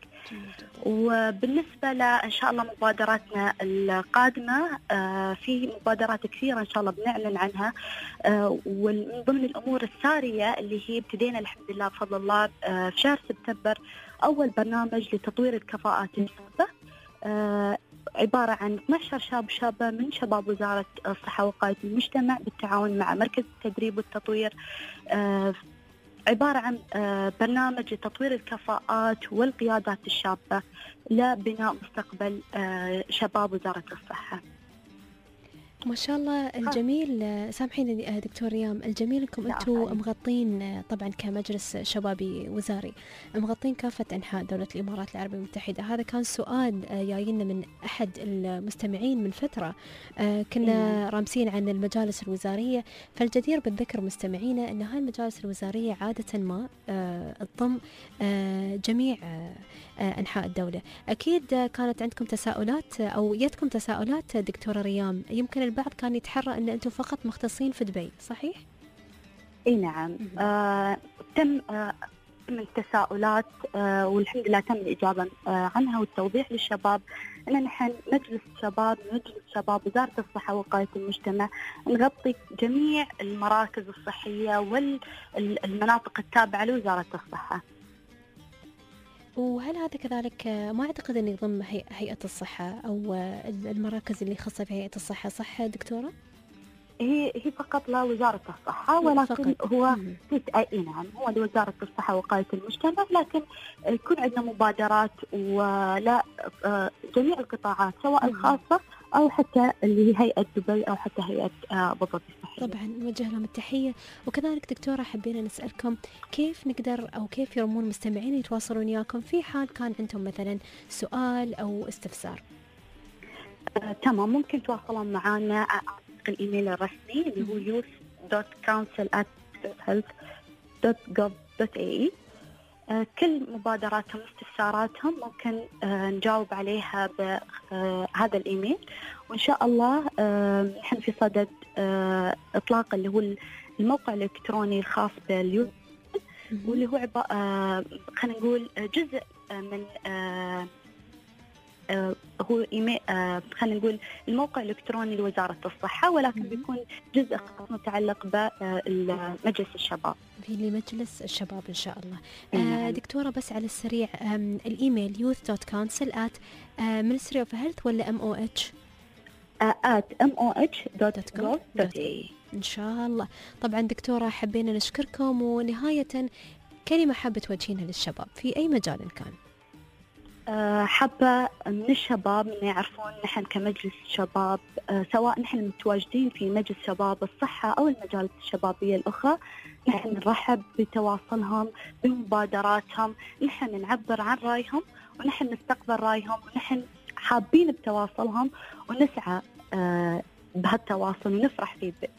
وبالنسبة لإن شاء الله مبادراتنا القادمة، في مبادرات كثيرة إن شاء الله بنعلن عنها، ومن ضمن الأمور السارية اللي هي ابتدينا الحمد لله بفضل الله في شهر سبتمبر أول برنامج لتطوير الكفاءات الشابة، عبارة عن اثني عشر شاب شابة من شباب وزارة الصحة ووقاية المجتمع بالتعاون مع مركز التدريب والتطوير، عبارة عن برنامج لتطوير الكفاءات والقيادات الشابة لبناء مستقبل شباب وزارة الصحة. ما شاء الله الجميل. سامحيني دكتور ريام، الجميل انكم انتم مغطين طبعا كمجلس شبابي وزاري، مغطين كافة انحاء دولة الامارات العربية المتحدة. هذا كان سؤال جاينا من احد المستمعين من فترة، كنا رامسين عن المجالس الوزارية، فالجدير بالذكر مستمعينا ان هاي المجالس الوزارية عادة ما تضم جميع انحاء الدولة. اكيد كانت عندكم تساؤلات او يدكم تساؤلات دكتورة ريام، يمكن البعض كان يتحرى ان انتم فقط مختصين في دبي، صحيح؟ اي نعم. آه، تم آه، من التساؤلات آه، والحمد لله تم الاجابه آه، عنها والتوضيح للشباب ان نحن مجلس شباب مجلس شباب وزاره الصحه ووقايه المجتمع نغطي جميع المراكز الصحيه والمناطق التابعه لوزاره الصحه. وهل هذا كذلك ما أعتقد أن يضم هيئة الصحة أو المراكز اللي خاصة في هيئة الصحة، صح دكتورة؟ هي هي فقط لوزارة الصحة، ولكن فقط. هو أي نعم هو لوزارة الصحة ووقاية المجتمع، لكن يكون عندنا مبادرات ولا جميع القطاعات سواء الخاصة أو حتى اللي هي هيئة دبي أو حتى هيئة أبو ظبي الصحية. طبعا نوجه لهم التحية. وكذلك دكتورة حبينا نسألكم كيف نقدر أو كيف يرمون المستمعين يتواصلون وياكم في حال كان عندهم مثلا سؤال أو استفسار؟ آه، تمام، ممكن تواصلون معنا عن الإيميل الرسمي اللي هو youth dot council at health dot gov dot a e. آه، كل مبادراتهم واستفساراتهم ممكن آه، نجاوب عليها بهذا الإيميل، وإن شاء الله آه، نحن في صدد آه، إطلاق اللي هو الموقع الإلكتروني الخاص باليوث، واللي هو عبارة آه، خلينا نقول جزء من آه، آه، هو إيميل آه، خلينا نقول الموقع الإلكتروني لوزارة الصحة، ولكن بيكون جزء متعلق بمجلس الشباب في لمجلس الشباب إن شاء الله. آه دكتورة بس على السريع، الإيميل youth dot council at ministry of health ولا M O H؟ at m o h dot gov dot a e إن شاء الله. طبعا دكتورة حبينا نشكركم، ونهاية كلمة حابة توجهينها للشباب في أي مجال كان؟ أه حابة من الشباب أن يعرفون نحن كمجلس شباب، أه سواء نحن متواجدين في مجلس شباب الصحة أو المجالس الشبابية الأخرى، نحن نرحب بتواصلهم بمبادراتهم، نحن نعبر عن رأيهم ونحن نستقبل رأيهم، ونحن حابين بتواصلهم ونسعى أه بهالتواصل ونفرح فيه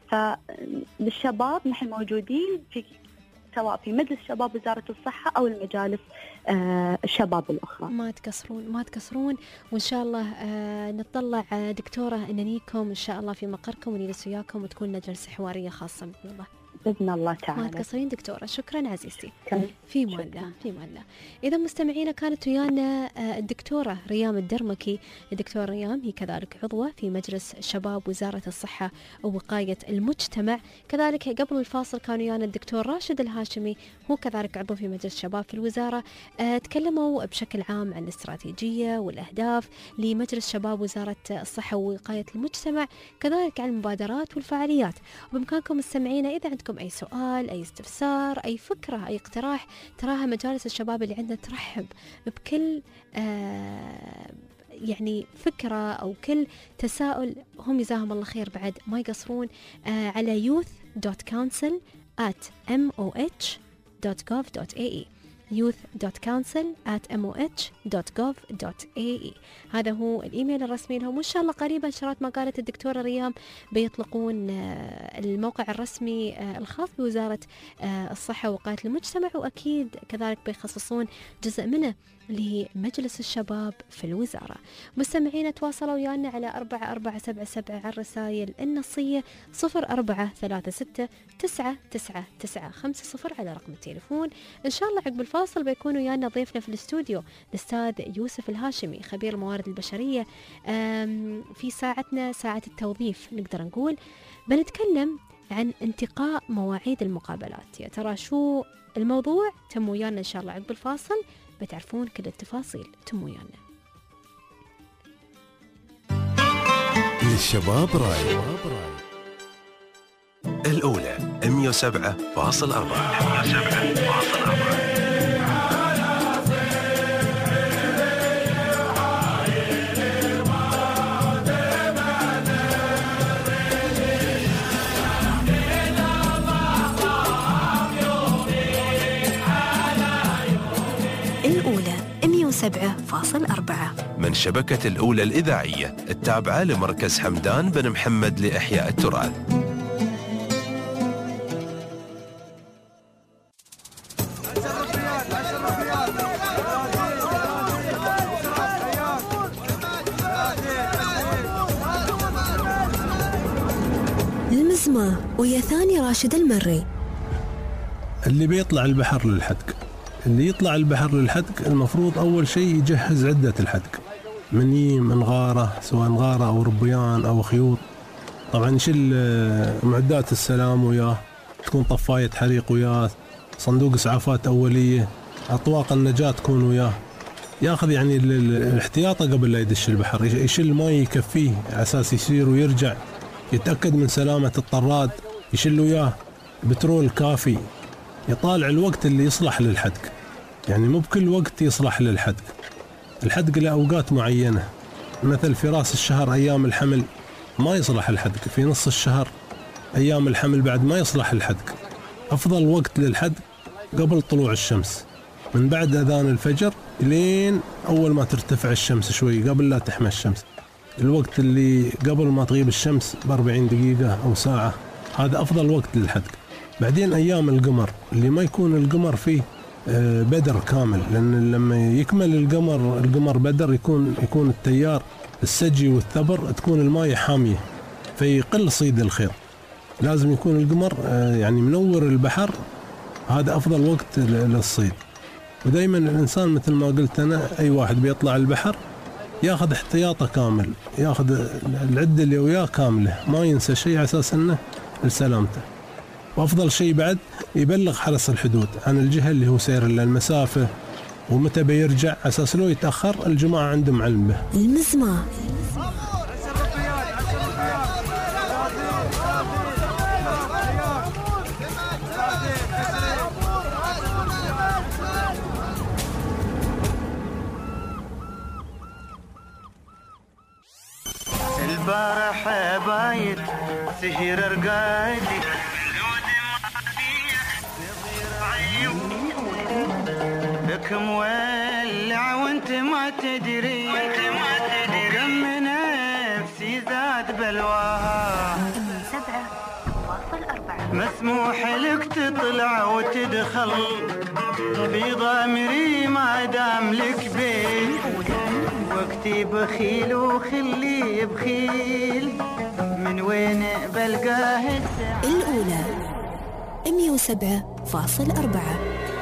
فللشباب نحن موجودين في سواء في مجلس شباب وزارة الصحة أو المجالس آه الشباب الأخرى. ما تكسرون ما تكسرون وإن شاء الله آه نطلع آه دكتورة أن نجيكم إن شاء الله في مقركم ونجلس وياكم وتكون لنا جلسة حوارية خاصة بإذن الله. بإذن الله تعالى. ما تقصرين دكتورة. شكرا عزيزتي. في مولة في مولة. إذا مستمعينا كانت ويانا الدكتورة ريام الدرمكي. الدكتورة ريام هي كذلك عضوة في مجلس شباب وزارة الصحة ووقاية المجتمع. كذلك قبل الفاصل كان ويانا الدكتور راشد الهاشمي هو كذلك عضو في مجلس شباب في الوزارة. أه تكلموا بشكل عام عن الاستراتيجية والأهداف لمجلس شباب وزارة الصحة ووقاية المجتمع، كذلك عن المبادرات والفعاليات. وبإمكانكم مستمعينا إذا عندكم أي سؤال أي استفسار أي فكرة أي اقتراح، تراها مجالس الشباب اللي عندنا ترحب بكل آه يعني فكرة أو كل تساؤل. هم جزاهم الله خير بعد ما يقصرون آه على youth dot council at moh dot gov dot a e youth dot council at moh dot gov dot a e. هذا هو الإيميل الرسمي لهم. وإن شاء الله قريبا شرات ما قالت الدكتورة ريام بيطلقون الموقع الرسمي الخاص بوزارة الصحة ووقاية المجتمع، وأكيد كذلك بيخصصون جزء منه لمجلس الشباب في الوزارة. مستمعين تواصلوا ويانا على أربعة أربعة سبعة سبعة على الرسائل النصية صفر أربعة ثلاثة ستة تسعة تسعة تسعة خمسة صفر على رقم التليفون. إن شاء الله عقب الفاصل بيكون ويانا ضيفنا في الاستوديو الأستاذ يوسف الهاشمي خبير الموارد البشرية. في ساعتنا ساعة التوظيف نقدر نقول بنتكلم عن انتقاء مواعيد المقابلات. يا ترى شو الموضوع؟ تم ويانا إن شاء الله عقب الفاصل بتعرفون كل التفاصيل. تم ويانا. للشباب راي الأولى مية وسبعة فاصل أربعة. سبعة فاصل أربعة من شبكة الأولى الإذاعية التابعة لمركز حمدان بن محمد لإحياء التراث. المزمة ويا ثاني راشد المري. اللي بيطلع البحر للحدق، اللي يطلع البحر للحدق المفروض أول شيء يجهز عدة الحدق، منيم من غارة سواء غارة أو ربيان أو خيوط. طبعا يشيل معدات السلام وياه، تكون طفاية حريق وياه، صندوق إسعافات أولية، أطواق النجاة تكون وياه. ياخذ يعني الاحتياطة قبل لا يدش البحر، يشيل ماء يكفيه على أساس يسير ويرجع، يتأكد من سلامة الطراد، يشيل وياه بترول كافي، يطالع الوقت اللي يصلح للحدق. يعني مو بكل وقت يصلح للحدق، الحدق له أوقات معينة. مثل في راس الشهر أيام الحمل ما يصلح الحدق، في نص الشهر أيام الحمل بعد ما يصلح الحدق. أفضل وقت للحدق قبل طلوع الشمس، من بعد أذان الفجر لين أول ما ترتفع الشمس شوي قبل لا تحمى الشمس. الوقت اللي قبل ما تغيب الشمس بأربعين دقيقة أو ساعة هذا أفضل وقت للحدق. بعدين أيام القمر اللي ما يكون القمر فيه بدر كامل، لأن لما يكمل القمر القمر بدر يكون يكون التيار السجي والثبر تكون الماء حامية فيقل صيد الخير. لازم يكون القمر يعني منور البحر، هذا أفضل وقت للصيد. ودايما الإنسان مثل ما قلت أنا أي واحد بيطلع البحر ياخذ احتياطه كامل، ياخذ العدة اللي وياه كاملة، ما ينسى شيء على أساس أنه لسلامته. وأفضل شيء بعد يبلغ حرس الحدود عن الجهة اللي هو سير المسافة ومتى بيرجع، أساس لو يتأخر الجماعة عندهم علم به. المزمة البارح بايت سهر رقادي بك مولع وانت ما تدري كم نفسي زاد بلواها. سبعة مسموح لك تطلع وتدخل في ضميري ما دام لك بيت وقتي بخيل وخلي بخيل من وين بلقاه الأولى مية وسبعة فاصل أربعة.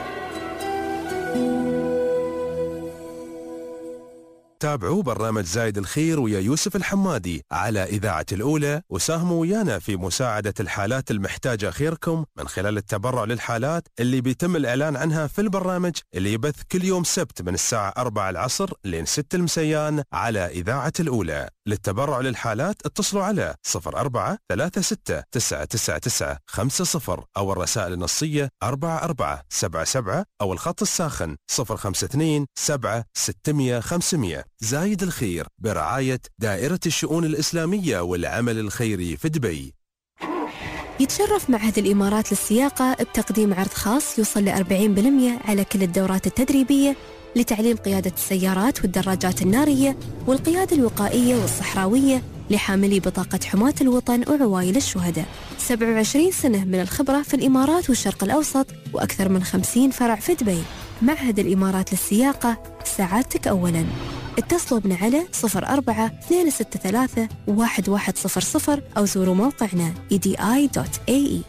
تابعوا برنامج زايد الخير ويا يوسف الحمادي على إذاعة الأولى وساهموا ويانا في مساعدة الحالات المحتاجة خيركم من خلال التبرع للحالات اللي بيتم الإعلان عنها في البرنامج اللي يبث كل يوم سبت من الساعة أربعة العصر لين ستة المسيان على إذاعة الأولى. للتبرع للحالات اتصلوا على صفر أربعة ثلاثة ستة تسعة تسعة تسعة خمسة صفر أو الرسائل النصية أربعة أربعة سبعة سبعة أو الخط الساخن صفر خمسة اثنين سبعة ستمية خمسمية. زايد الخير برعاية دائرة الشؤون الإسلامية والعمل الخيري في دبي. يتشرف معهد الإمارات للسياقة بتقديم عرض خاص يوصل ل أربعين بالمئة على كل الدورات التدريبية لتعليم قيادة السيارات والدراجات النارية والقيادة الوقائية والصحراوية لحاملي بطاقة حماة الوطن وعوائل الشهداء. سبعة وعشرين سنة من الخبرة في الإمارات والشرق الأوسط وأكثر من خمسين فرع في دبي. معهد الإمارات للسياقة، سعادتك أولاً. اتصلوا بنا على صفر أربعة اثنين ستة ثلاثة واحد واحد صفر صفر أو زوروا موقعنا إي دي آي دوت إيه إي.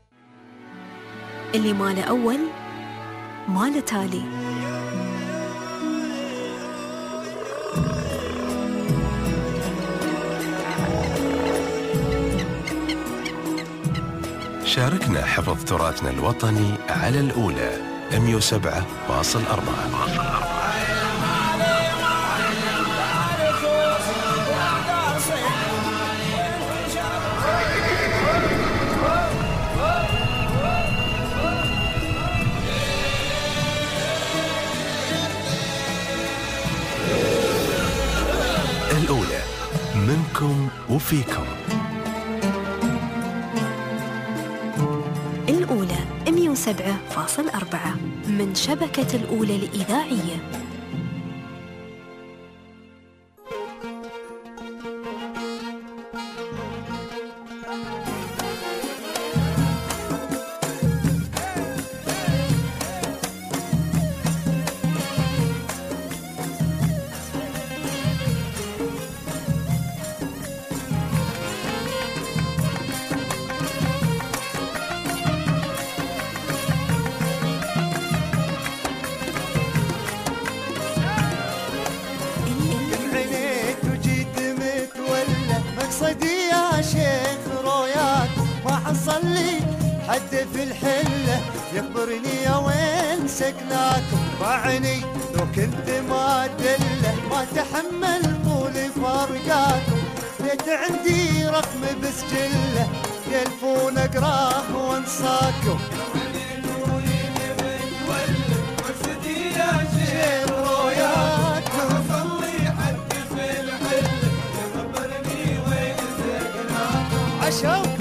اللي ماله أول ماله تالي. شاركنا حفظ تراثنا الوطني على الأولى مية وسبعة فاصل أربعة. الأولى منكم وفيكم. الأولى مية وسبعة فاصل أربعة من شبكة الأولى الإذاعية. صلي حد في الحلة يخبرني يا وين سكناكم باعني لو كنت ما دله ما تحمل طول فرقاكم ليت عندي رقم بسجله تلفون اقراه وانساكم عشاو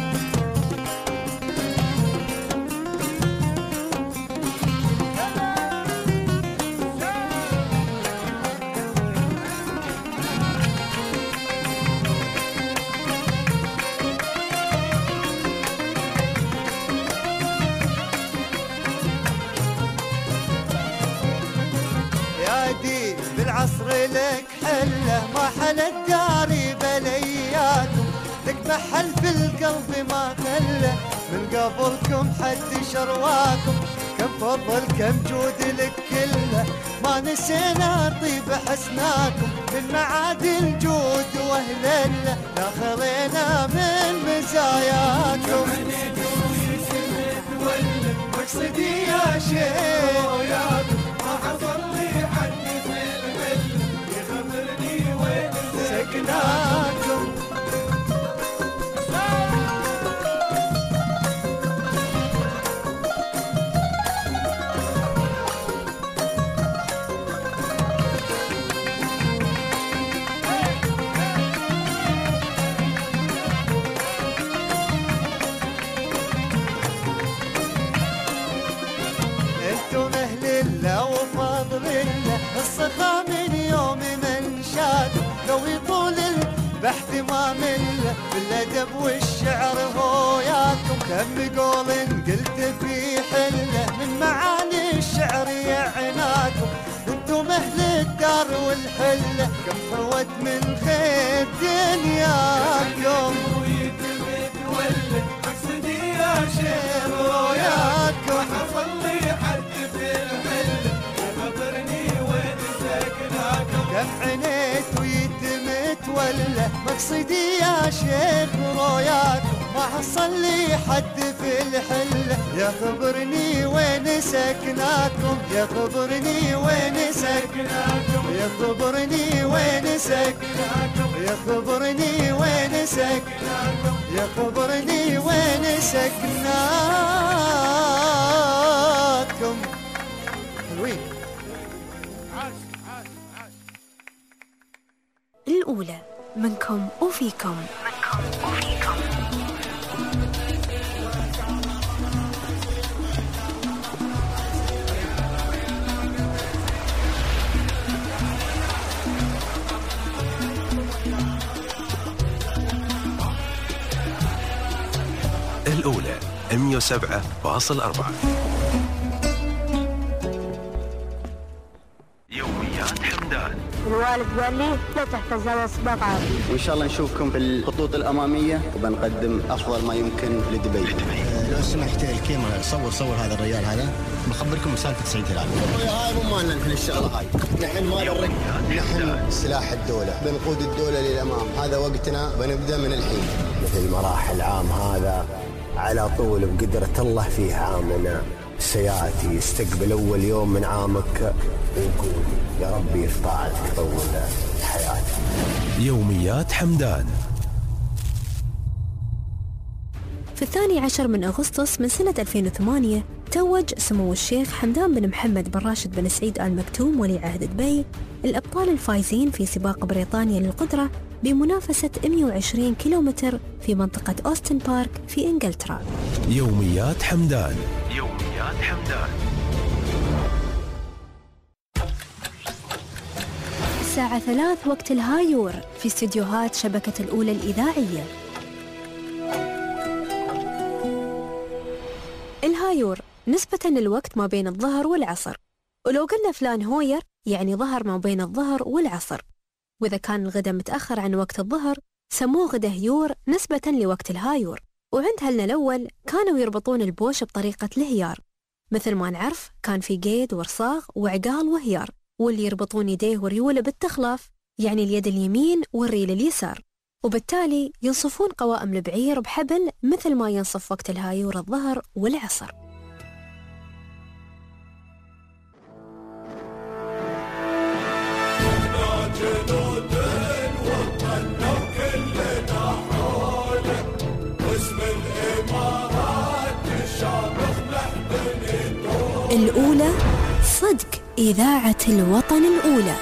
بالعصر لك حله ما حلت داري بلياتكم لك محل في القلب ما خله من قبلكم حد شرواكم كم فضل كم جود لك كله ما نسينا طيب حسناكم من معادي الجود واهلله لا خلينا من مزاياكم مقصدي يا شيخ ما حصل لي حد سكناكم انتم اهل الله وفضل الله الصخا من يوم من شادوا لو يطول البحث ما مله بالادب والشعر هوياكم كم قول قلت في حلة من معاني الشعر يعناكم انتم اهل الدار والحلة كم حوت من خير دنياكم ويتمد ولا مقصدي يا شيخ رؤياكم حصل لي حد في الحلة خبرني وين سكناكم كم عنيت ويتمت ولا مقصدي يا شيخ رؤياكم ما حصل لي حد في الحلة يا خبرني وين سكناكم يا خبرني وين سكناكم يا خبرني وين سكناكم يا خبرني وين سكناكم يا خبرني وين سكناكم. حلوين. الأولى منكم وفيكم. منكم وفيكم. الأولى مئة وسبعة فاصل أربعة. يوميات حمدان. الوالد قال لي لا تحتاج على سباق عادي. وإن شاء الله نشوفكم في الخطوط الأمامية وبنقدم أفضل ما يمكن لدبي. أه لو سمحت الكاميرا صور صور هذا الرجال هذا بخبركم سالفة سعيد هلال. هاي مو مالنا نحن الشغلة هاي. نحن مال الرجل. نحن سلاح الدولة بنقود الدولة للأمام. هذا وقتنا بنبدأ من الحين. مثل مراحل عام هذا على طول بقدرة الله فيه عامنا سياتي يستقبل أول يوم من عامك ويقول يا ربي في طاعتك طول حياتي. يوميات حمدان. في الثاني عشر من أغسطس من سنة ألفين وثمانية توج سمو الشيخ حمدان بن محمد بن راشد بن سعيد آل مكتوم ولي عهد دبي الأبطال الفائزين في سباق بريطانيا للقدرة بمنافسة مئة وعشرين كيلومتر في منطقة أوستن بارك في إنجلترا. يوميات حمدان. يوميات حمدان. الساعة ثلاث وقت الهايور في استديوهات شبكة الأولى الإذاعية. الهايور نسبة للوقت ما بين الظهر والعصر، ولو قلنا فلان هوير يعني ظهر ما بين الظهر والعصر، وإذا كان الغداء متأخر عن وقت الظهر سموه غدا هيور نسبة لوقت الهايور. وعند هلنا الأول كانوا يربطون البوش بطريقة الهيار، مثل ما نعرف كان في قيد ورصاغ وعقال وهيار، واللي يربطون يديه وريوله بالتخلاف يعني اليد اليمين والريل اليسار، وبالتالي ينصفون قوائم البعير بحبل مثل ما ينصف وقت الهايور الظهر والعصر. الأولى صدق إذاعة الوطن الأولى.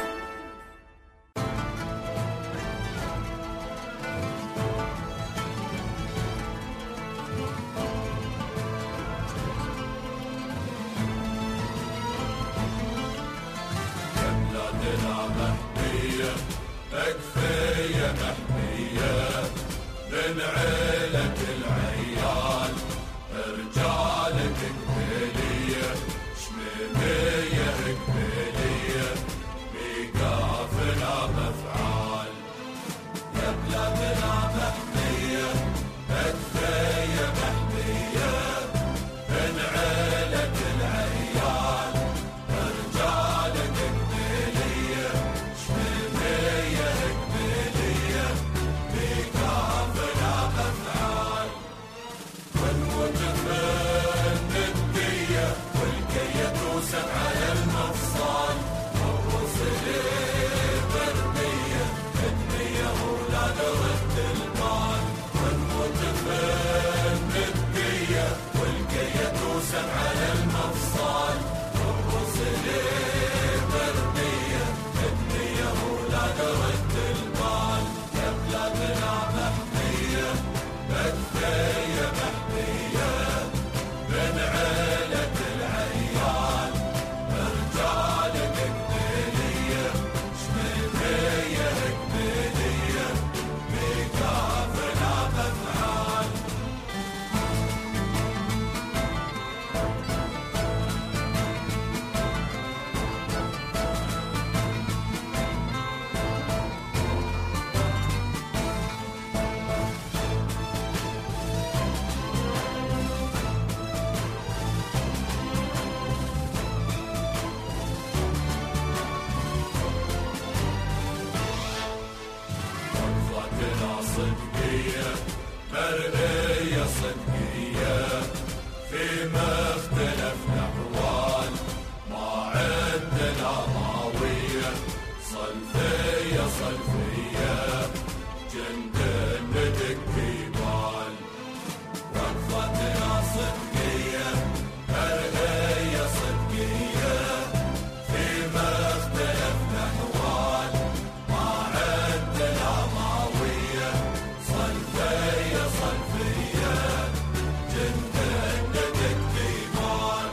مرئية صدقية فيما اختلفنا أحوال، ما عندنا ماوية صلفية صلفية جند ندق بال، وقفتنا صدقية مرئية صدقية فيما اختلفنا أحوال، ما عندنا ماوية صلفية صلفية جند ندق بال،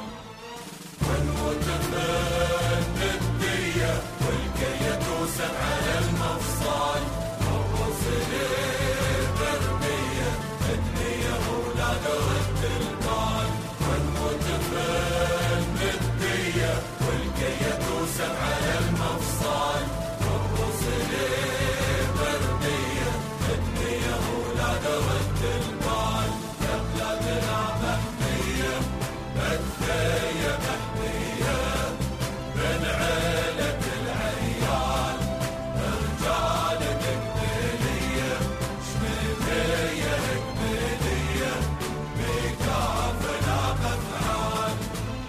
والمتفن ندية والكية توسم على المفصل، والرسل مرمية النية أولاد رد البال، والمتفن ندية والكية توسم على المفصل، والرسل مرمية النية أولاد رد البال، يا بلادنا محمية مكفية محمية من عيلة العيال، رجالك قبيلية شميمية قبيلية بكافنا أفعال.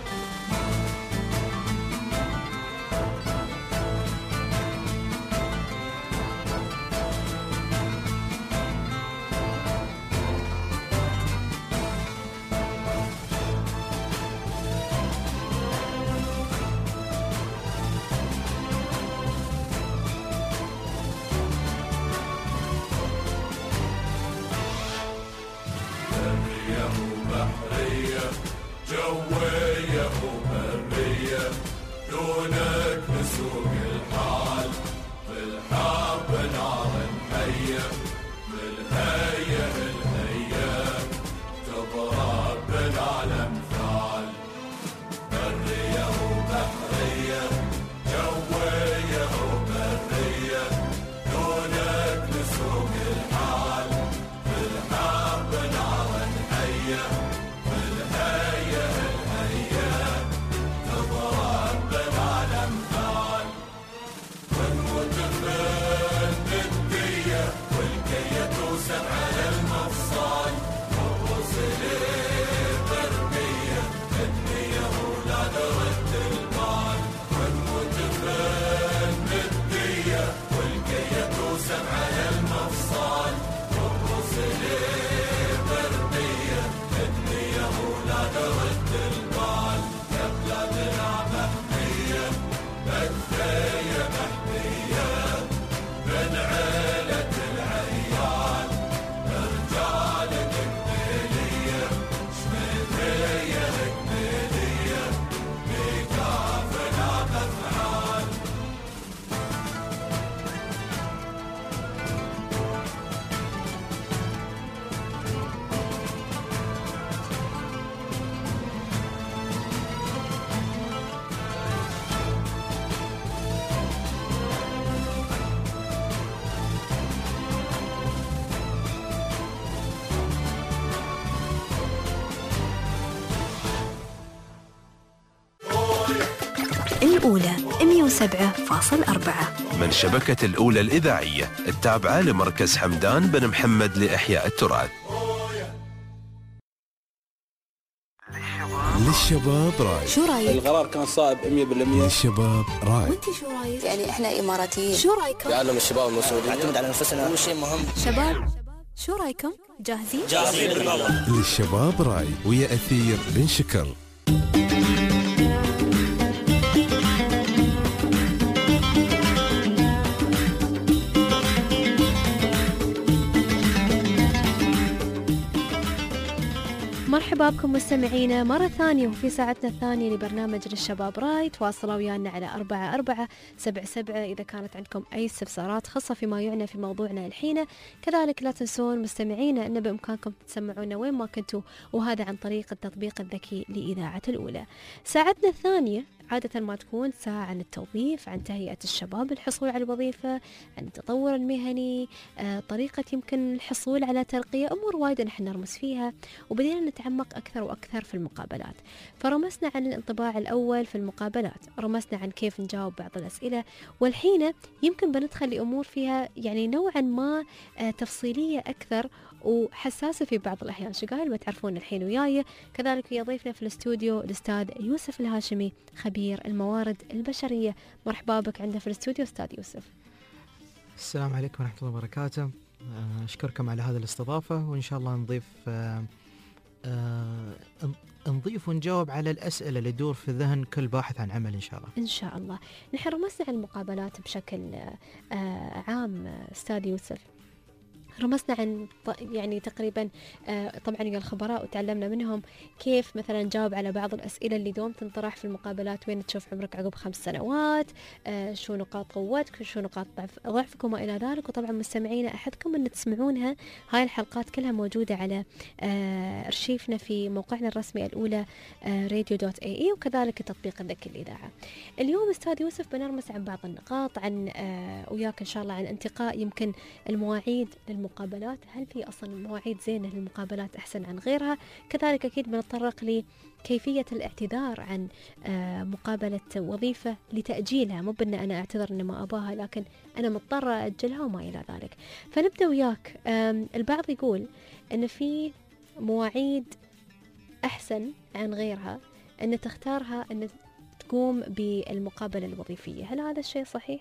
برية وبحرية جوية وبرية دونك نسوق الحال، في الحرب نار حية بالهية الهية تضرب بنا الأمثال، برية وبحرية جوية وبرية دونك نسوق الحال، في الحرب نار حية بالهية الهية تضرب بنا الأمثال، والمتفن ندية والكية توسم على المفصل، والرسل مرمية النية أولاد رد البال، والمتفن ندية والكية توسم على المفصل، والرسل مرمية النية أولاد رد البال، يا بلادنا محمية مكفية محمية من عيلة العيال، رجالك قبيلية شميمية قبيلية بكافنا أفعال. الأولى مئة وسبعة فاصل أربعة من شبكة الأولى الإذاعية التابعة لمركز حمدان بن محمد لإحياء التراث. للشباب راي. شو رايك؟ القرار كان صائب مية بالمية. للشباب راي. وانت شو رايك؟ يعني احنا اماراتيين، شو رايكم؟ يعلم الشباب المسؤولية، نعتمد على نفسنا، هو شيء مهم. شباب شو رايكم؟ جاهزين؟ جاهزين بالله. للشباب راي ويا أثير بن شكر. مرحبا بكم مستمعينا مرة ثانية وفي ساعتنا الثانية لبرنامج للشباب راي. تواصلوا ويانا على أربعة أربعة سبعة سبعة إذا كانت عندكم أي استفسارات خاصة فيما يعنى في موضوعنا الحين. كذلك لا تنسون مستمعينا أن بإمكانكم تسمعونا وين ما كنتوا، وهذا عن طريق التطبيق الذكي لإذاعة الأولى. ساعتنا الثانية عادة ما تكون ساعة عن التوظيف، عن تهيئة الشباب للحصول على الوظيفة، عن التطور المهني، آه، طريقة يمكن الحصول على ترقية، أمور وايدة نحن نرمز فيها، وبدينا نتعمق أكثر وأكثر في المقابلات. فرمسنا عن الانطباع الأول في المقابلات، رمسنا عن كيف نجاوب بعض الأسئلة، والحين يمكن بندخل لأمور فيها يعني نوعا ما آه، تفصيلية أكثر، وحساسة في بعض الأحيان. شقايل ما تعرفون الحين وياي كذلك ويا ضيفنا في الاستوديو الأستاذ يوسف الهاشمي خبير الموارد البشرية. مرحبا بك عندنا في الاستوديو أستاذ يوسف. السلام عليكم ورحمة الله وبركاته. أشكركم على هذه الاستضافة، وإن شاء الله نضيف آه آه نضيف ونجاوب على الأسئلة اللي تدور في ذهن كل باحث عن عمل إن شاء الله. إن شاء الله. نحن رمسنا على المقابلات بشكل آه عام أستاذ يوسف، رمسنا عن يعني تقريبا آه طبعا يا الخبراء وتعلمنا منهم كيف مثلا جاوب على بعض الأسئلة اللي دوم تنطرح في المقابلات، وين تشوف عمرك عقب خمس سنوات، آه شو نقاط قوتك، شو نقاط ضعف ضعفك وما إلى ذلك. وطبعا مستمعينا أحدكم أن تسمعونها، هاي الحلقات كلها موجودة على آه أرشيفنا في موقعنا الرسمي الأولى آه راديو دوت اي اي، وكذلك تطبيق الذكي الإذاعة. اليوم أستاذ يوسف بنرمس عن بعض النقاط، عن آه وياك إن شاء الله عن انتقاء يمكن المواعيد للمقابلات، هل في أصلا مواعيد زينة للمقابلات أحسن عن غيرها. كذلك أكيد بنتطرق لكيفية الاعتذار عن مقابلة وظيفة لتأجيلها، مو بأن أنا أعتذر أن ما أباها لكن أنا مضطرة أجلها وما إلى ذلك. فنبدأ وياك. البعض يقول أن في مواعيد أحسن عن غيرها، أن تختارها أن تقوم بالمقابلة الوظيفية، هل هذا الشيء صحيح؟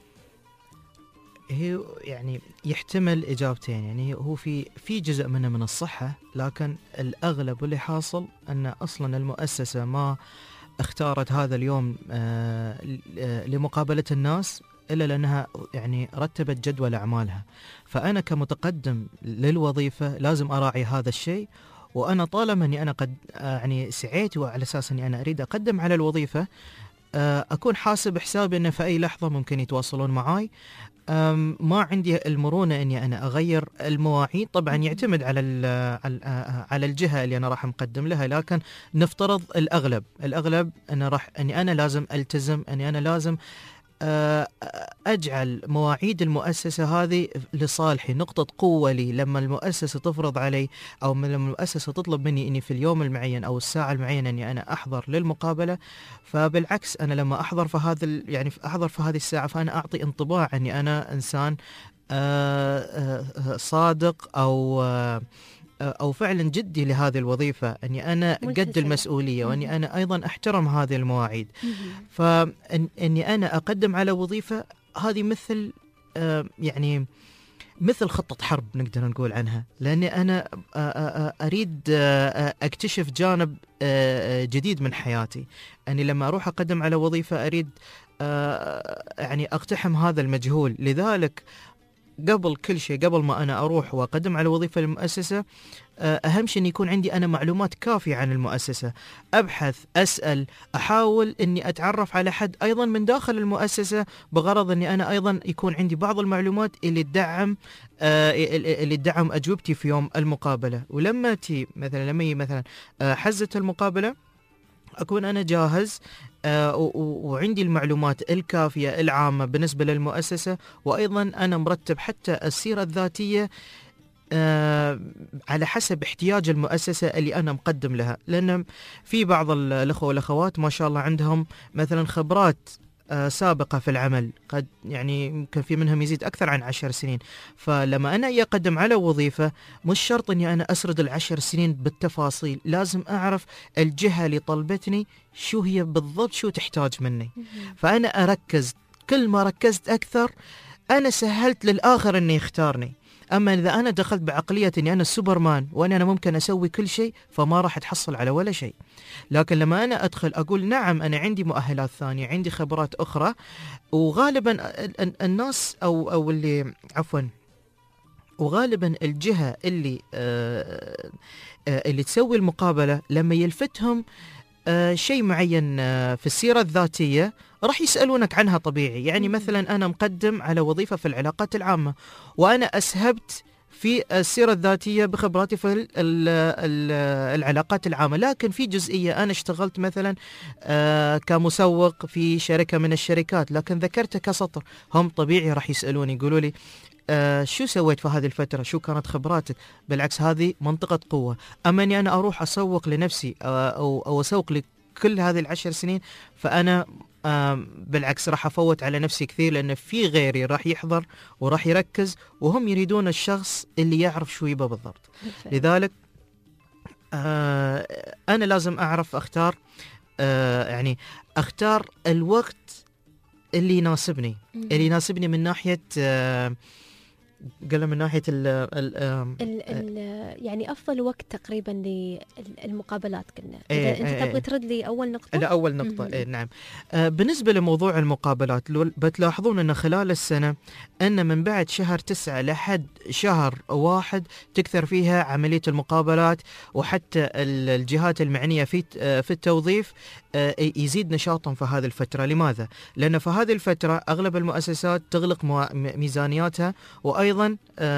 هي يعني يحتمل إجابتين، يعني هو في في جزء منه من الصحة، لكن الأغلب واللي حاصل أن أصلا المؤسسة ما اختارت هذا اليوم لمقابلة الناس إلا لأنها يعني رتبت جدول أعمالها. فأنا كمتقدم للوظيفة لازم أراعي هذا الشيء، وأنا طالما أني أنا قد يعني سعيت وعلى أساس أني أنا أريد أقدم على الوظيفة، أكون حاسب حسابي أنه في أي لحظة ممكن يتواصلون معاي. ما عندي المرونة أني أنا أغير المواعيد، طبعا يعتمد على على الجهة اللي أنا راح مقدم لها، لكن نفترض الأغلب الأغلب أنا راح أني أنا لازم ألتزم، أني أنا لازم أجعل مواعيد المؤسسة هذه لصالحي، نقطة قوة لي. لما المؤسسة تفرض علي أو لما المؤسسة تطلب مني أني في اليوم المعين أو الساعة المعينة أني أنا أحضر للمقابلة، فبالعكس أنا لما أحضر في هذا يعني أحضر في هذه الساعة فأنا أعطي انطباع أني أنا إنسان صادق أو أو فعلا جدي لهذه الوظيفة، أني أنا قد المسؤولية، وأني أنا أيضا أحترم هذه المواعيد. فأني أنا أقدم على وظيفة هذه مثل يعني مثل خطة حرب نقدر نقول عنها، لأني أنا أريد أكتشف جانب جديد من حياتي. أني لما أروح أقدم على وظيفة أريد يعني أقتحم هذا المجهول. لذلك قبل كل شيء، قبل ما أنا أروح وأقدم على وظيفة المؤسسة، أهم شيء أن يكون عندي أنا معلومات كافية عن المؤسسة، أبحث، أسأل، أحاول أني أتعرف على حد أيضا من داخل المؤسسة، بغرض أني أنا أيضا يكون عندي بعض المعلومات اللي تدعم اللي تدعم أجوبتي في يوم المقابلة. ولما تي مثلا لما مثلا حزة المقابلة أكون أنا جاهز آه وعندي المعلومات الكافية العامة بالنسبة للمؤسسة، وأيضا أنا مرتب حتى السيرة الذاتية آه على حسب احتياج المؤسسة اللي أنا مقدم لها. لأن في بعض الأخوة والأخوات ما شاء الله عندهم مثلا خبرات آه سابقة في العمل، قد يعني يمكن في منهم يزيد أكثر عن عشر سنين. فلما أنا أقدم على وظيفة مش شرط أني أنا أسرد العشر سنين بالتفاصيل، لازم أعرف الجهة اللي طلبتني شو هي بالضبط، شو تحتاج مني. فأنا أركز، كل ما ركزت أكثر أنا سهلت للآخر أنه يختارني. أما إذا أنا دخلت بعقلية أني أنا سوبرمان وأنا أنا ممكن أسوي كل شيء، فما راح أتحصل على ولا شيء. لكن لما أنا أدخل أقول نعم أنا عندي مؤهلات ثانية، عندي خبرات أخرى، وغالبا الناس أو أو اللي عفوا وغالبا الجهة اللي آه آه اللي تسوي المقابلة لما يلفتهم آه شيء معين آه في السيرة الذاتية راح يسألونك عنها طبيعي. يعني مثلا أنا مقدم على وظيفة في العلاقات العامة، وأنا أسهبت في السيرة الذاتية بخبراتي في ال ال ال العلاقات العامة، لكن في جزئية أنا اشتغلت مثلا آه كمسوق في شركة من الشركات، لكن ذكرتها كسطر، هم طبيعي راح يسألوني يقولوا لي آه شو سويت في هذه الفترة، شو كانت خبراتك. بالعكس هذه منطقة قوة. أما أني أنا أروح أسوق لنفسي آه أو, أو أسوق لكل هذه العشر سنين، فأنا بالعكس راح أفوت على نفسي كثير، لأن في غيري راح يحضر وراح يركز، وهم يريدون الشخص اللي يعرف شو يبى بالضبط. بالفعل. لذلك أنا لازم أعرف أختار، يعني أختار الوقت اللي يناسبني، اللي يناسبني من ناحية قال من ناحية ال ال ال ال يعني أفضل وقت تقريبا للمقابلات قلنا. إذا أنت ايه تبغى ترد لي أول نقطة. لا أول نقطة إيه نعم. آه بالنسبة لموضوع المقابلات بتلاحظون أن خلال السنة أن من بعد شهر تسعة لحد شهر واحد تكثر فيها عملية المقابلات، وحتى الجهات المعنية في في التوظيف آه يزيد نشاطهم في هذه الفترة. لماذا؟ لأن في هذه الفترة أغلب المؤسسات تغلق ميزانياتها، وأيضا أيضا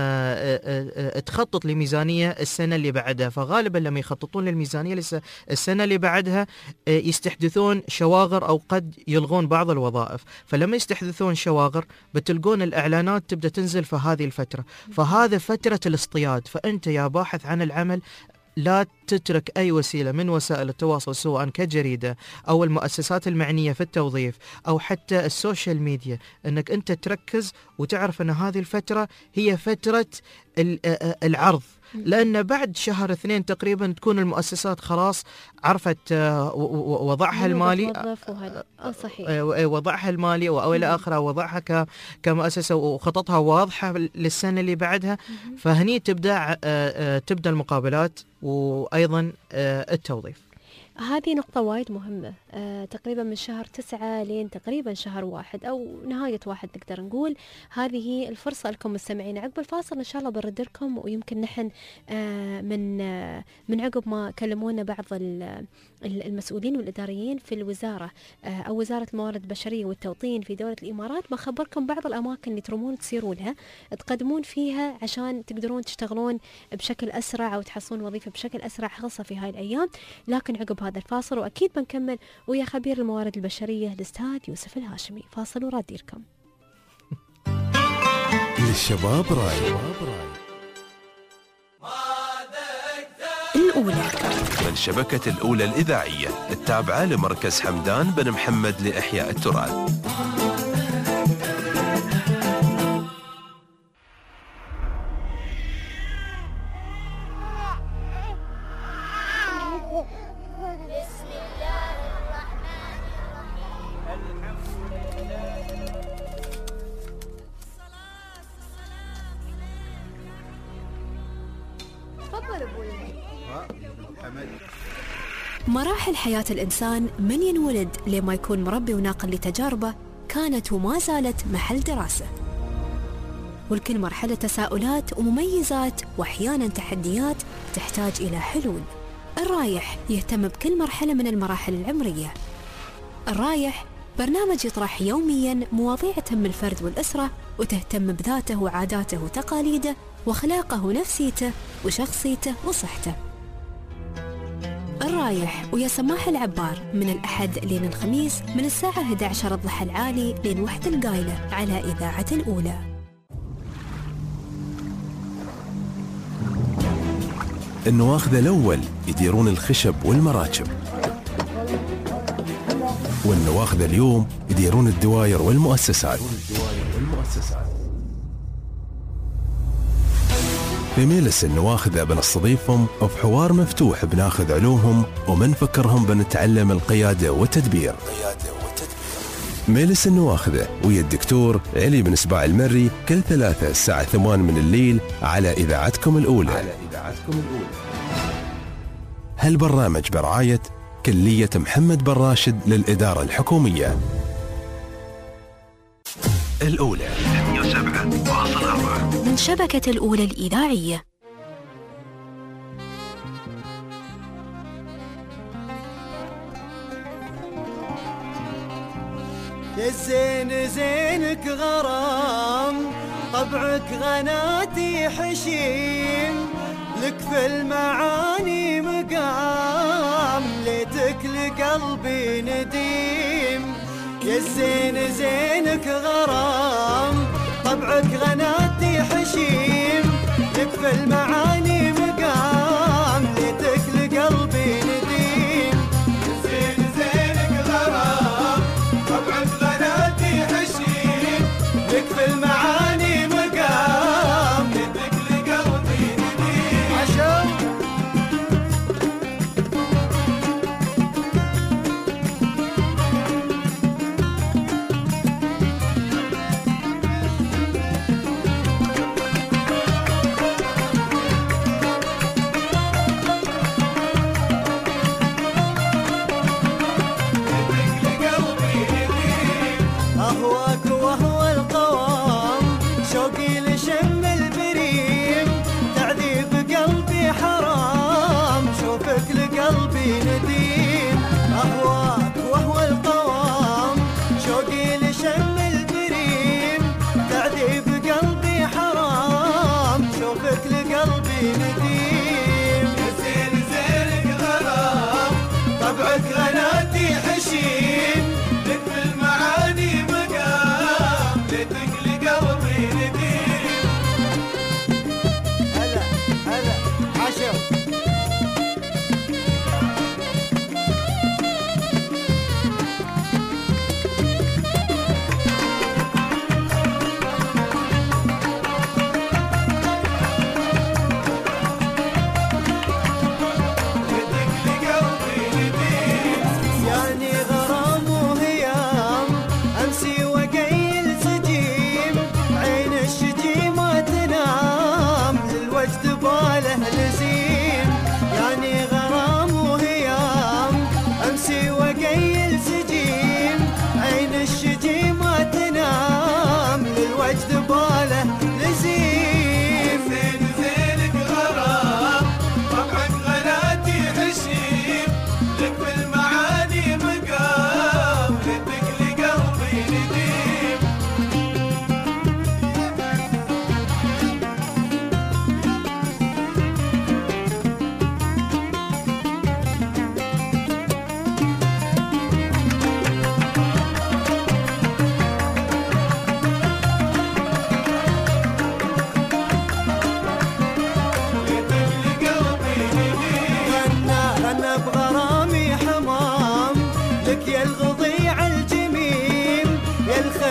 تخطط لميزانية السنة اللي بعدها، فغالبا لما يخططون للميزانية السنة اللي بعدها يستحدثون شواغر أو قد يلغون بعض الوظائف. فلما يستحدثون شواغر بتلقون الإعلانات تبدأ تنزل في هذه الفترة، فهذا فترة الاصطياد. فأنت يا باحث عن العمل لا تترك أي وسيلة من وسائل التواصل، سواء كجريدة أو المؤسسات المعنية في التوظيف أو حتى السوشيال ميديا، أنك أنت تركز وتعرف أن هذه الفترة هي فترة العرض، لأن بعد شهر اثنين تقريبا تكون المؤسسات خلاص عرفت وضعها المالي، وضعها المالي أو إلى آخره، وضعها كمؤسسة وخططها واضحة للسنة اللي بعدها. فهني تبدأ تبدأ المقابلات وأيضا التوظيف. هذه نقطة وايد مهمة. أه تقريبا من شهر تسعة لين تقريبا شهر واحد أو نهاية واحد نقدر نقول هذه الفرصة لكم مستمعين. عقب الفاصل إن شاء الله برد لكم، ويمكن نحن أه من أه من عقب ما كلمونا بعض المسؤولين والإداريين في الوزارة أه أو وزارة الموارد البشرية والتوطين في دولة الإمارات، بخبركم بعض الأماكن اللي ترمون تسيروا لها تقدمون فيها عشان تقدرون تشتغلون بشكل أسرع أو تحصلون وظيفة بشكل أسرع، خاصة في هاي الأيام. لكن عقب هذا الفاصل وأكيد بنكمل ويا خبير الموارد البشرية الأستاذ يوسف الهاشمي. فاصل وراديركم. للشباب راي الأولى من شبكة الأولى الإذاعية التابعة لمركز حمدان بن محمد لإحياء التراث. مراحل حياة الإنسان من ينولد لما يكون مربي وناقل لتجاربه كانت وما زالت محل دراسة، والكل مرحلة تساؤلات ومميزات وأحيانا تحديات تحتاج إلى حلول. الرايح يهتم بكل مرحلة من المراحل العمرية. الرايح برنامج يطرح يوميا مواضيع تهم الفرد والأسرة وتهتم بذاته وعاداته وتقاليده وأخلاقه ونفسيته وشخصيته وصحته. الرايح ويا سماح العبار من الأحد لين الخميس من الساعة إحدى عشرة الضحى العالي لين وحدة القايلة على إذاعة الأولى. النواخذ الأول يديرون الخشب والمراكب، والنواخذ اليوم يديرون الدواير والمؤسسات. في ميلس النواخذة بنستضيفهم وفي حوار مفتوح بناخذ علومهم ومنفكرهم بنتعلم القيادة والتدبير. ميلس النواخذة ويا الدكتور علي بن سباع المري كل ثلاثة الساعة ثمان من الليل على إذاعتكم الأولى. على إذاعتكم الأولى. هالبرنامج برعاية كلية محمد بن راشد للإدارة الحكومية. الأولى مئة وسبعة فاصلة أربعة من شبكة الأولى الإذاعية. يا الزين زينك غرام، طبعك غناتي حشيم، لك في المعاني مقام، ليتك لقلبي نديم. يا الزين زينك غرام، طبعك غناتي حشيم، لك في المعاني مقام، ليتك لقلبي نديم. يا الزين زينك غرام،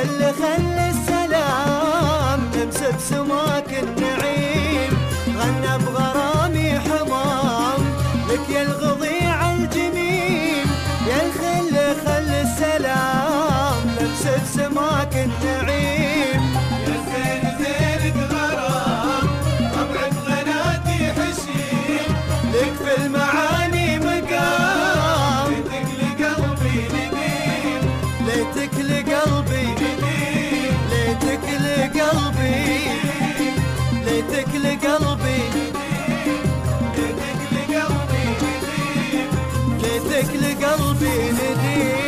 الخل خل السلام نمس بسماك النعيم غنى بغرامي حمام لك يا الغضيع الجميم يا الخل خل السلام نمس بسماك النعيم يا زين زينك غرام طبعك غناتي حشيم لك في المعاني مقام ليتك لقلبي نديم ليتك لقلبي نديم ليتك لقلبي ليتك لقلبي ليتك لقلبي نديم ليتك لقلبي نديم.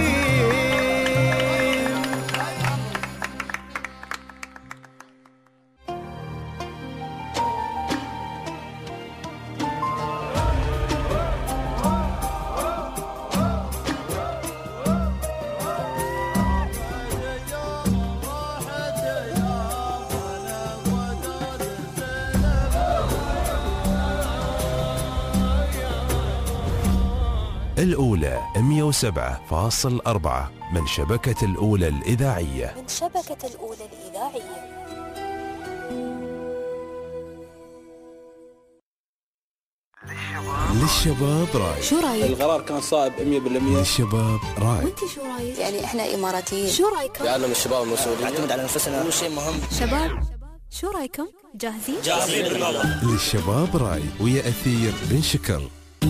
الأولى مئة وسبعة فاصل أربعة من شبكة الأولى الإذاعية من شبكة الأولى الإذاعية. للشباب راي. شو رايك؟ القرار كان صائب مية بالمية. للشباب راي. وانت شو رايك؟ يعني احنا اماراتيين. شو رايكم؟ يعلم الشباب المسؤولين. نعتمد على انفسنا، هو شيء مهم. شباب شو رايكم؟ جاهزين؟ جاهزين بالله. للشباب راي ويا أثير بن شكر.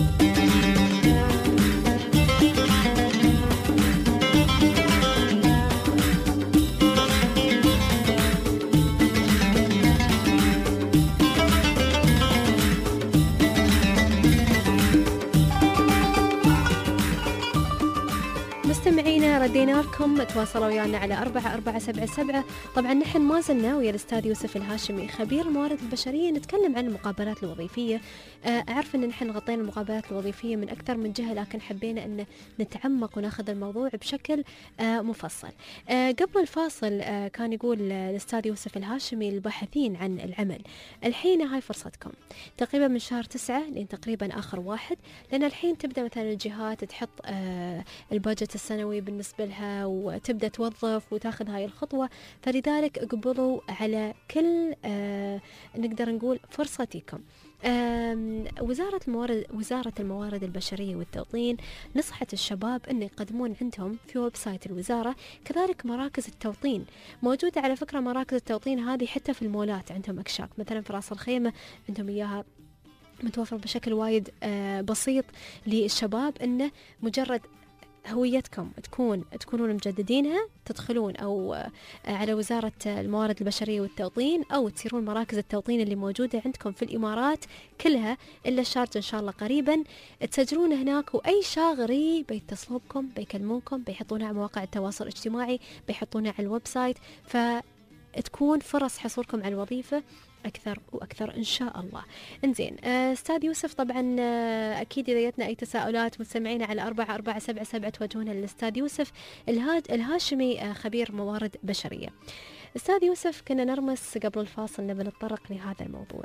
مستمعينا ردينا لكم، تواصلوا ويانا على أربعة أربعة سبعة سبعة. طبعا نحن ما زلنا ويا الأستاذ يوسف الهاشمي خبير الموارد البشرية نتكلم عن المقابلات الوظيفية. أعرف أن نحن غطينا المقابلات الوظيفية من أكثر من جهة، لكن حبينا أن نتعمق وناخذ الموضوع بشكل مفصل. قبل الفاصل كان يقول الأستاذ يوسف الهاشمي الباحثين عن العمل الحين هاي فرصتكم تقريبا من شهر تسعة لين تقريبا آخر واحد، لأن الحين تبدأ مثلا الجهات تحط البادجت السنوي بالنسبة لها وتبدأ توظف وتاخذ هاي الخطوة، فلذلك اقبلوا على كل آه نقدر نقول فرصتكم. وزارة الموارد وزارة الموارد البشرية والتوطين نصحت الشباب أن يقدمون عندهم في ويب سايت الوزارة، كذلك مراكز التوطين موجودة على فكرة. مراكز التوطين هذه حتى في المولات عندهم أكشاك، مثلا في راس الخيمة عندهم إياها متوفر بشكل وايد آه بسيط للشباب، أنه مجرد هويتكم تكون تكونون مجددينها تدخلون أو على وزارة الموارد البشرية والتوطين، أو تصيرون مراكز التوطين اللي موجودة عندكم في الإمارات كلها إلا الشارجة إن شاء الله قريبا، تسجلون هناك، وأي شاغري بيتصلوا بكم بيكلمونكم بيحطونها على مواقع التواصل الاجتماعي بيحطونها على الويب سايت، فتكون فرص حصولكم على الوظيفة أكثر وأكثر إن شاء الله. إنزين أستاذ يوسف، طبعا أكيد إذا جتنا أي تساؤلات مستمعين على أربعة أربعة سبعة سبعة توجهونها للأستاذ يوسف الهاشمي خبير موارد بشرية. أستاذ يوسف، كنا نرمس قبل الفاصل نبي نتطرق لهذا الموضوع.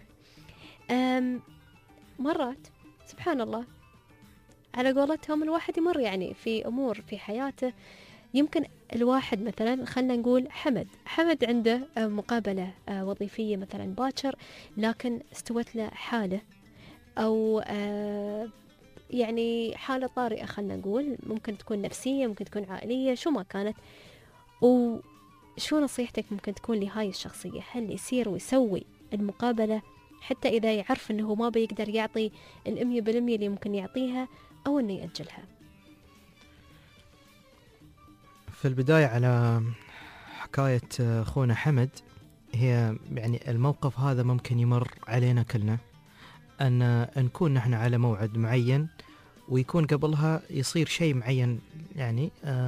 مرات سبحان الله على قولتهم الواحد يمر يعني في أمور في حياته، يمكن الواحد مثلا خلنا نقول حمد حمد عنده مقابلة وظيفية مثلا باكر، لكن استوت له حالة أو يعني حالة طارئة خلنا نقول، ممكن تكون نفسية ممكن تكون عائلية شو ما كانت، وشو نصيحتك ممكن تكون لهاي الشخصية؟ هل يصير ويسوي المقابلة حتى إذا يعرف أنه ما بيقدر يعطي الأمية بالمية اللي ممكن يعطيها، أو أنه يأجلها؟ في البداية على حكاية أخونا حمد، هي يعني الموقف هذا ممكن يمر علينا كلنا، أن نكون نحن على موعد معين ويكون قبلها يصير شيء معين، يعني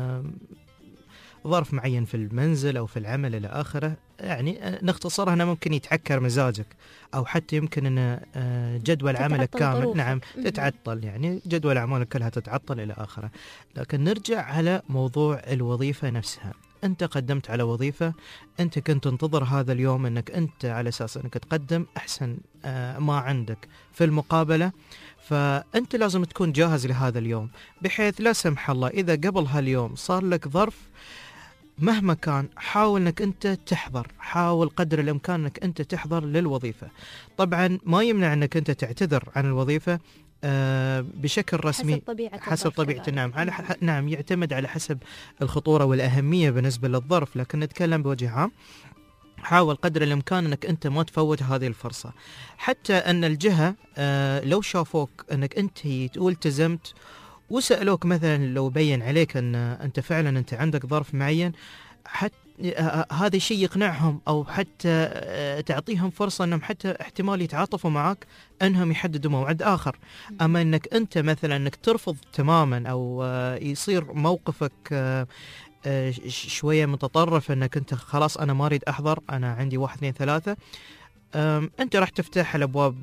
ظرف معين في المنزل أو في العمل إلى آخره، يعني نختصرها أنه ممكن يتعكر مزاجك، أو حتى يمكن أن جدول عملك كامل نعم تتعطل، يعني جدول أعمالك كلها تتعطل إلى آخره. لكن نرجع على موضوع الوظيفة نفسها. أنت قدمت على وظيفة، أنت كنت تنتظر هذا اليوم أنك أنت على أساس أنك تقدم أحسن ما عندك في المقابلة، فأنت لازم تكون جاهز لهذا اليوم، بحيث لا سمح الله إذا قبل هاليوم صار لك ظرف مهما كان حاول انك انت تحضر، حاول قدر الامكان انك انت تحضر للوظيفه. طبعا ما يمنع انك انت تعتذر عن الوظيفه آه بشكل رسمي حسب طبيعة حسب طبيعة النعم على ح... نعم يعتمد على حسب الخطورة والأهمية بالنسبة للظرف، لكن نتكلم بوجه عام حاول قدر الإمكان أنك أنت ما تفوت هذه الفرصة. حتى أن الجهة آه لو شافوك أنك أنت تقول التزمت وسألوك مثلا لو بين عليك أن أنت فعلا أنت عندك ظرف معين، حتى هذا الشيء يقنعهم أو حتى تعطيهم فرصة أنهم حتى احتمال يتعاطفوا معك أنهم يحددوا موعد آخر. أما أنك أنت مثلا أنك ترفض تماما أو يصير موقفك شوية متطرف أنك أنت خلاص أنا ما أريد أحضر، أنا عندي واحد اثنين ثلاثة، أنت راح تفتح الأبواب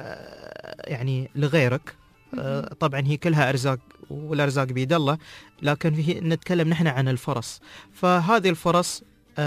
يعني لغيرك. طبعا هي كلها أرزاق والأرزاق بيد الله، لكن فيه نتكلم نحن عن الفرص، فهذه الفرص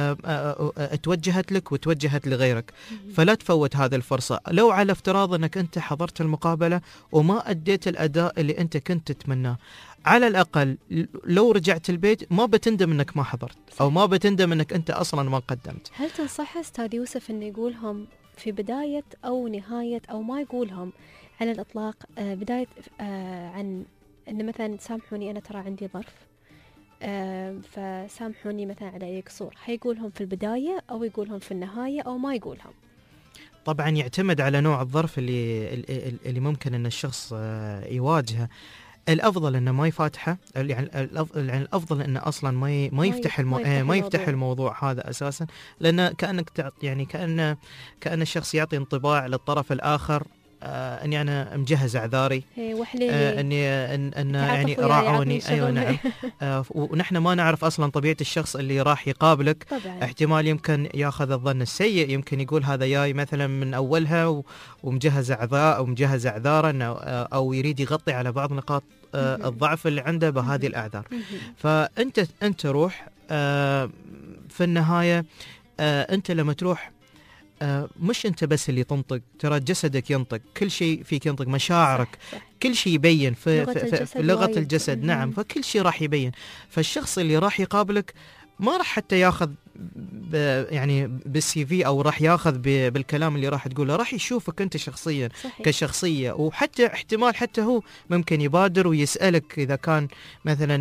اتوجهت لك وتوجهت لغيرك، فلا تفوت هذه الفرصة. لو على افتراض أنك أنت حضرت المقابلة وما أديت الأداء اللي أنت كنت تتمناه، على الأقل لو رجعت البيت ما بتندم أنك ما حضرت أو ما بتندم أنك أنت أصلا ما قدمت. هل تنصح أستاذ يوسف أن يقولهم في بداية أو نهاية أو ما يقولهم على الإطلاق آه بداية آه عن أن مثلا سامحوني أنا ترى عندي ظرف آه فسامحوني مثلا على أي قصور، هيقولهم في البداية أو يقولهم في النهاية أو ما يقولهم؟ طبعا يعتمد على نوع الظرف اللي اللي ممكن أن الشخص آه يواجهه. الافضل انه ما يفاتحه، يعني الافضل انه اصلا ما ما يفتح المو... ما يفتح الموضوع هذا اساسا، لان كانك تعط يعني كان كان الشخص يعطي انطباع للطرف الاخر آه اني انا مجهز اعذاري، آه اني ان, إن يعني راعوني. ايوه نعم. آه ونحن ما نعرف اصلا طبيعه الشخص اللي راح يقابلك طبعا. احتمال يمكن ياخذ الظن السيء، يمكن يقول هذا جاي مثلا من اولها ومجهز اعذار او مجهز اعذارا او يريد يغطي على بعض نقاط آه الضعف اللي عنده بهذه الاعذار. فانت انت روح آه في النهايه آه انت لما تروح آه مش أنت بس اللي تنطق، ترى جسدك ينطق، كل شيء فيك ينطق، مشاعرك صح صح. كل شيء يبين في لغة في الجسد, في لغة الجسد نعم، فكل شيء راح يبين. فالشخص اللي راح يقابلك ما راح حتى ياخذ يعني بالسي في او راح ياخذ بالكلام اللي راح تقوله، راح يشوفك انت شخصيا صحيح. كشخصيه، وحتى احتمال حتى هو ممكن يبادر ويسالك اذا كان مثلا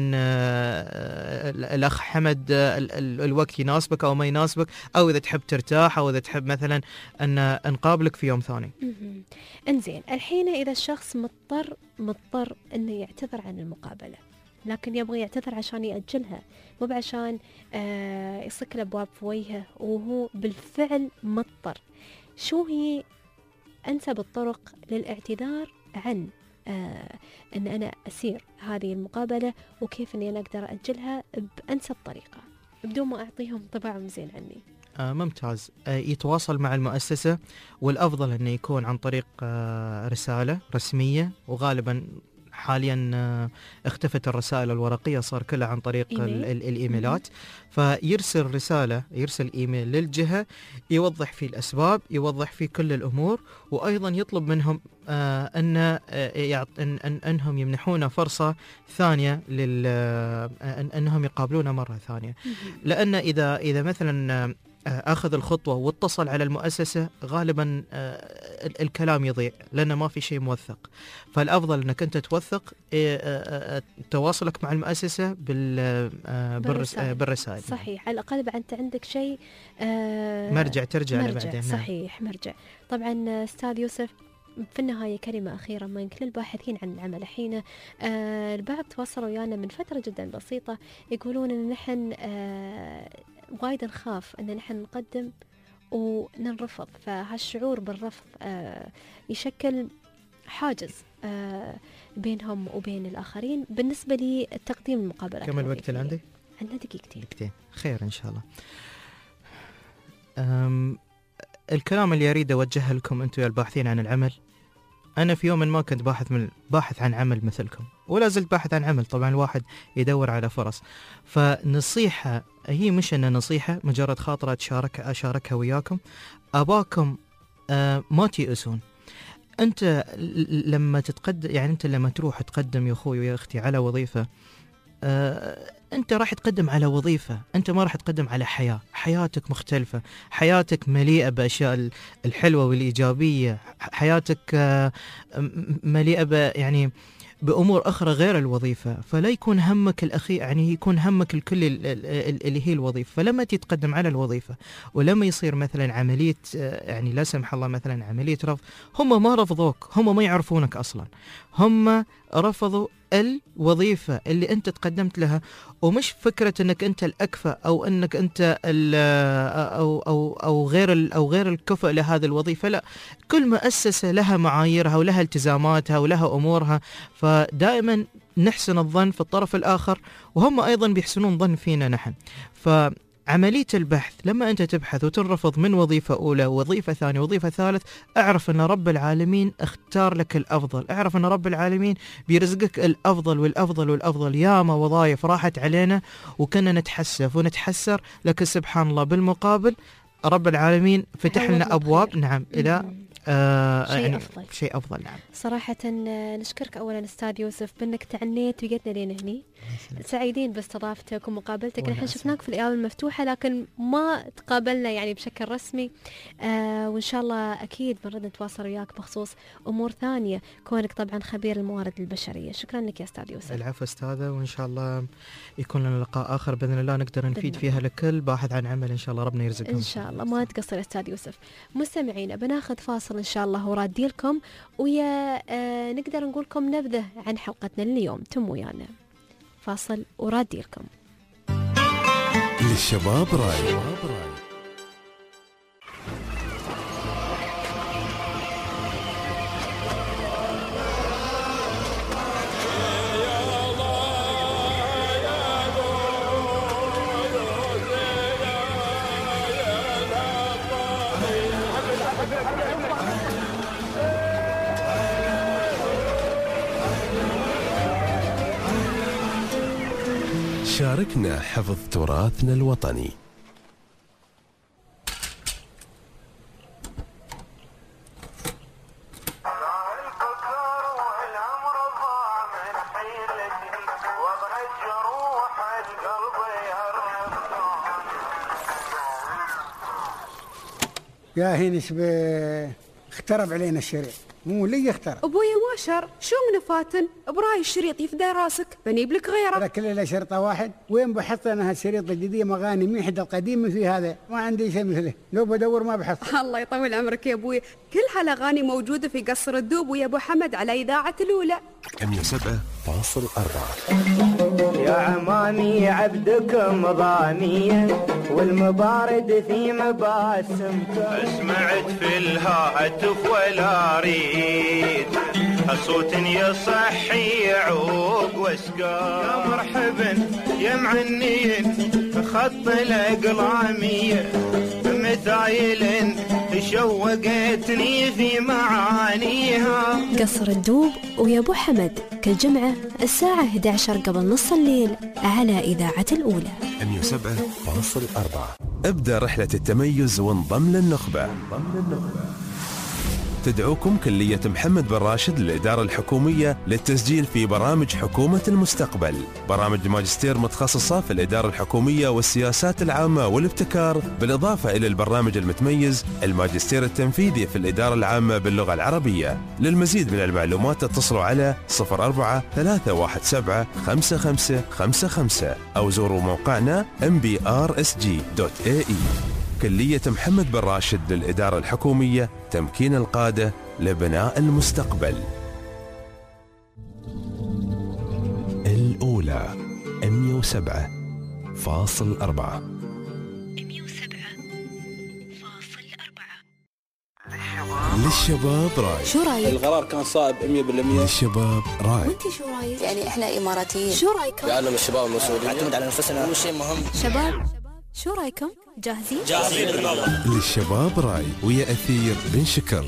الاخ حمد الوقت يناسبك او ما يناسبك، او اذا تحب ترتاح، او اذا تحب مثلا ان نقابلك في يوم ثاني. انزين، الحين اذا الشخص مضطر مضطر انه يعتذر عن المقابله، لكن يبغى يعتذر عشان يأجلها، مو بعشان آه يصك الأبواب في وجهه وهو بالفعل مضطر، شو هي أنسب الطرق للاعتذار عن آه أن أنا أسير هذه المقابلة، وكيف أني أنا أقدر أجلها بأنسب طريقة بدون ما أعطيهم طباع مزين عني؟ آه ممتاز. آه يتواصل مع المؤسسة، والأفضل أنه يكون عن طريق آه رسالة رسمية، وغالبا حاليا اختفت الرسائل الورقية، صار كلها عن طريق إيميل. الإيميلات. فيرسل رسالة، يرسل إيميل للجهة يوضح فيه الأسباب، يوضح فيه كل الأمور، وأيضا يطلب منهم آه أن آه أن أن أنهم يمنحونا فرصة ثانية لل آه أنهم يقابلونا مرة ثانية. لأن إذا إذا مثلا أخذ الخطوة واتصل على المؤسسة، غالبا الكلام يضيع لأنه ما في شيء موثق. فالأفضل أنك أنت توثق تواصلك مع المؤسسة بالرسائل. بالرسائل صحيح، على الأقل أنت عندك شيء مرجع ترجع مرجع بعدين. صحيح مرجع. طبعا أستاذ يوسف، في النهاية كلمة أخيرة من كل الباحثين عن العمل الحين. آه البعض تواصلوا ويانا من فترة جدا بسيطة يقولون أن نحن آه وايد نخاف أن نحن نقدم وننرفض، فهالشعور بالرفض آه يشكل حاجز آه بينهم وبين الآخرين بالنسبة لتقديم المقابلات. كم الوقت اللي عندي؟ عندنا دقيقتين. دقيقتين خير إن شاء الله. الكلام اللي أريد أوجهه لكم أنتم يا الباحثين عن العمل، أنا في يوم ما كنت باحث من باحث عن عمل مثلكم، ولا زلت باحث عن عمل. طبعا الواحد يدور على فرص، فنصيحة هي مش أن نصيحة مجرد خاطرة أشارك أشاركها وياكم، أباكم آه ما تيأسون. أنت لما تتقدم، يعني أنت لما تروح تقدم يا أخوي ويا أختي على وظيفة، آه أنت راح تقدم على وظيفة، أنت ما راح تقدم على حياة. حياتك مختلفة، حياتك مليئة بأشياء الحلوة والإيجابية، حياتك مليئة ب يعني بأمور أخرى غير الوظيفة. فلا يكون همك الأخير، يعني يكون همك الكل اللي هي الوظيفة. فلما تتقدم على الوظيفة ولما يصير مثلا عملية يعني لا سمح الله مثلا عملية رفض، هم ما رفضوك، هم ما يعرفونك أصلا، هم رفضوا الوظيفة اللي أنت تقدمت لها. ومش فكرة أنك أنت الأكفأ أو أنك أنت أو أو أو غير أو غير الكفء لهذه الوظيفة، لا، كل مؤسسة لها معاييرها ولها التزاماتها ولها أمورها. فدائما نحسن الظن في الطرف الآخر وهم أيضا بيحسنون ظن فينا نحن. ف عملية البحث لما أنت تبحث وتنرفض من وظيفة أولى وظيفة ثانية وظيفة ثالث، أعرف أن رب العالمين اختار لك الأفضل، أعرف أن رب العالمين بيرزقك الأفضل والأفضل والأفضل. ياما وظائف راحت علينا وكنا نتحسف ونتحسر، لكن سبحان الله بالمقابل رب العالمين فتح لنا أبواب نعم إلى آه شيء يعني أفضل. شيء أفضل نعم. صراحة نشكرك أولا أستاذ يوسف بأنك تعنيت وجيتنا لين هني. سعيدين باستضافتك ومقابلتك. نحن شفناك في الإياب المفتوحة لكن ما تقابلنا يعني بشكل رسمي، آه وإن شاء الله أكيد بنرد نتواصل وياك بخصوص أمور ثانية، كونك طبعا خبير الموارد البشرية. شكرا لك يا أستاذ يوسف. العفو أستاذة، وإن شاء الله يكون لنا لقاء آخر بإذن الله نقدر نفيد فيها لكل باحث عن عمل. إن شاء الله ربنا يرزقهم إن شاء الله. ما تقصر أستاذ يوسف. مستمعين بناخذ فاصل إن شاء الله ورادي لكم ويا آه نقدر نقول لكم نبذة عن حلقتنا اليوم. تم ويانا فاصل ورادي لكم. للشباب راي. شاركنا حفظ تراثنا الوطني. يا هي نسبة اخترب علينا الشريط، مو لي اخترب. ابويا ما شر، شو من فاتن؟ براي الشريط يفدى راسك، بنيب لك غيره. هذا كله شرطه واحد، وين بحث انا هالشريط الجديد مغاني مين حد القديم في هذا؟ ما عندي شيء مثله، لو بدور ما بحث. الله يطول عمرك يا ابويا، كل هالاغاني موجوده في قصر الدوب ويا ابو حمد على اذاعه الاولى. مية وسبعة فاصل أربعة. يا عماني عبدكم ضانية والمبارد في مباسمكم. سمعت في الهاتف ولا ريد صوت يصحي يعوق واسقام. يا مرحبا يا معنين خط الأقلامية مثايل شوقتني في معانيها. قصر الدوب ويا ابو حمد كل جمعة الساعة إحدى عشر قبل نص الليل على إذاعة الأولى. مية وسبعة فاصل أربعة. ابدأ رحلة التميز وانضم للنخبة. تدعوكم كلية محمد بن راشد للإدارة الحكومية للتسجيل في برامج حكومة المستقبل. برامج ماجستير متخصصة في الإدارة الحكومية والسياسات العامة والابتكار، بالإضافة إلى البرنامج المتميز الماجستير التنفيذي في الإدارة العامة باللغة العربية. للمزيد من المعلومات اتصلوا على صفر أربعة ثلاثة واحد سبعة خمسة خمسة خمسة خمسة أو زوروا موقعنا إم بي آر إس جي دوت إيه إي. كلية محمد بن راشد للإدارة الحكومية، تمكين القادة لبناء المستقبل. الأولى مية وسبعة فاصل أربعة. مية وسبعة فاصل أربعة. للشباب راي. شو رايك؟ القرار كان صائب مية بالمية. للشباب راي. وانت شو رايك؟ يعني احنا اماراتيين. شو رايكم؟ يعلم الشباب المسؤولين نعتمد على انفسنا، هو شيء مهم. شباب شو رايكم؟ جاهزين؟ جاهزين. للشباب راي ويا أثير بن شكر.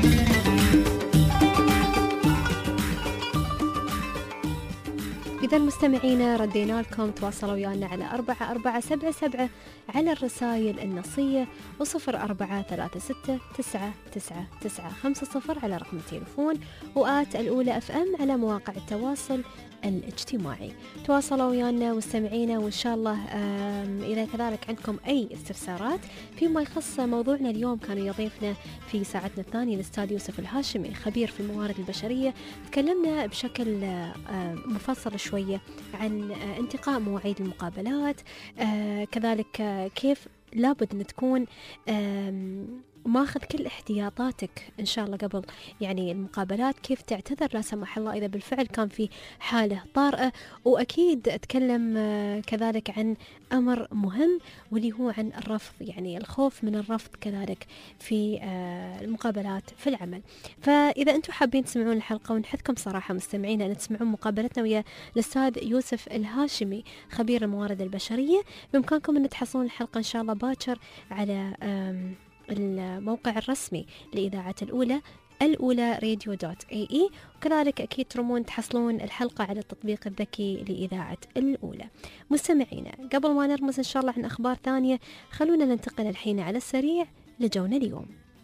إذا مستمعينا ردينا لكم، تواصلوا ويانا على أربعة أربعة سبعة سبعة على الرسائل النصية، وصفر أربعة ثلاثة ستة تسعة تسعة تسعة خمسة صفر على رقم التليفون، وآت الأولى أف أم على مواقع التواصل الاجتماعي. تواصلوا ويانا مستمعينا، وإن شاء الله إذا كذلك عندكم أي استفسارات فيما يخص موضوعنا اليوم. كان يضيفنا في ساعتنا الثانية الأستاذ يوسف الهاشمي خبير في الموارد البشرية. تكلمنا بشكل مفصل شوية عن انتقاء مواعيد المقابلات، كذلك كيف لابد أن تكون ماخذ كل احتياطاتك إن شاء الله قبل يعني المقابلات، كيف تعتذر لا سمح الله إذا بالفعل كان في حالة طارئة. وأكيد أتكلم كذلك عن أمر مهم واللي هو عن الرفض، يعني الخوف من الرفض كذلك في المقابلات في العمل. فإذا أنتم حابين تسمعون الحلقة، ونحثكم صراحة مستمعين أن تسمعون مقابلتنا ويا الأستاذ يوسف الهاشمي خبير الموارد البشرية، بإمكانكم أن تحصلون الحلقة إن شاء الله باكر على الموقع الرسمي لإذاعة الأولى الأولى راديو دوت اي اي، وكذلك أكيد ترمون تحصلون الحلقة على التطبيق الذكي لإذاعة الأولى. مستمعينا، قبل ما نرمز إن شاء الله عن أخبار ثانية، خلونا ننتقل الحين على السريع لجونا اليوم.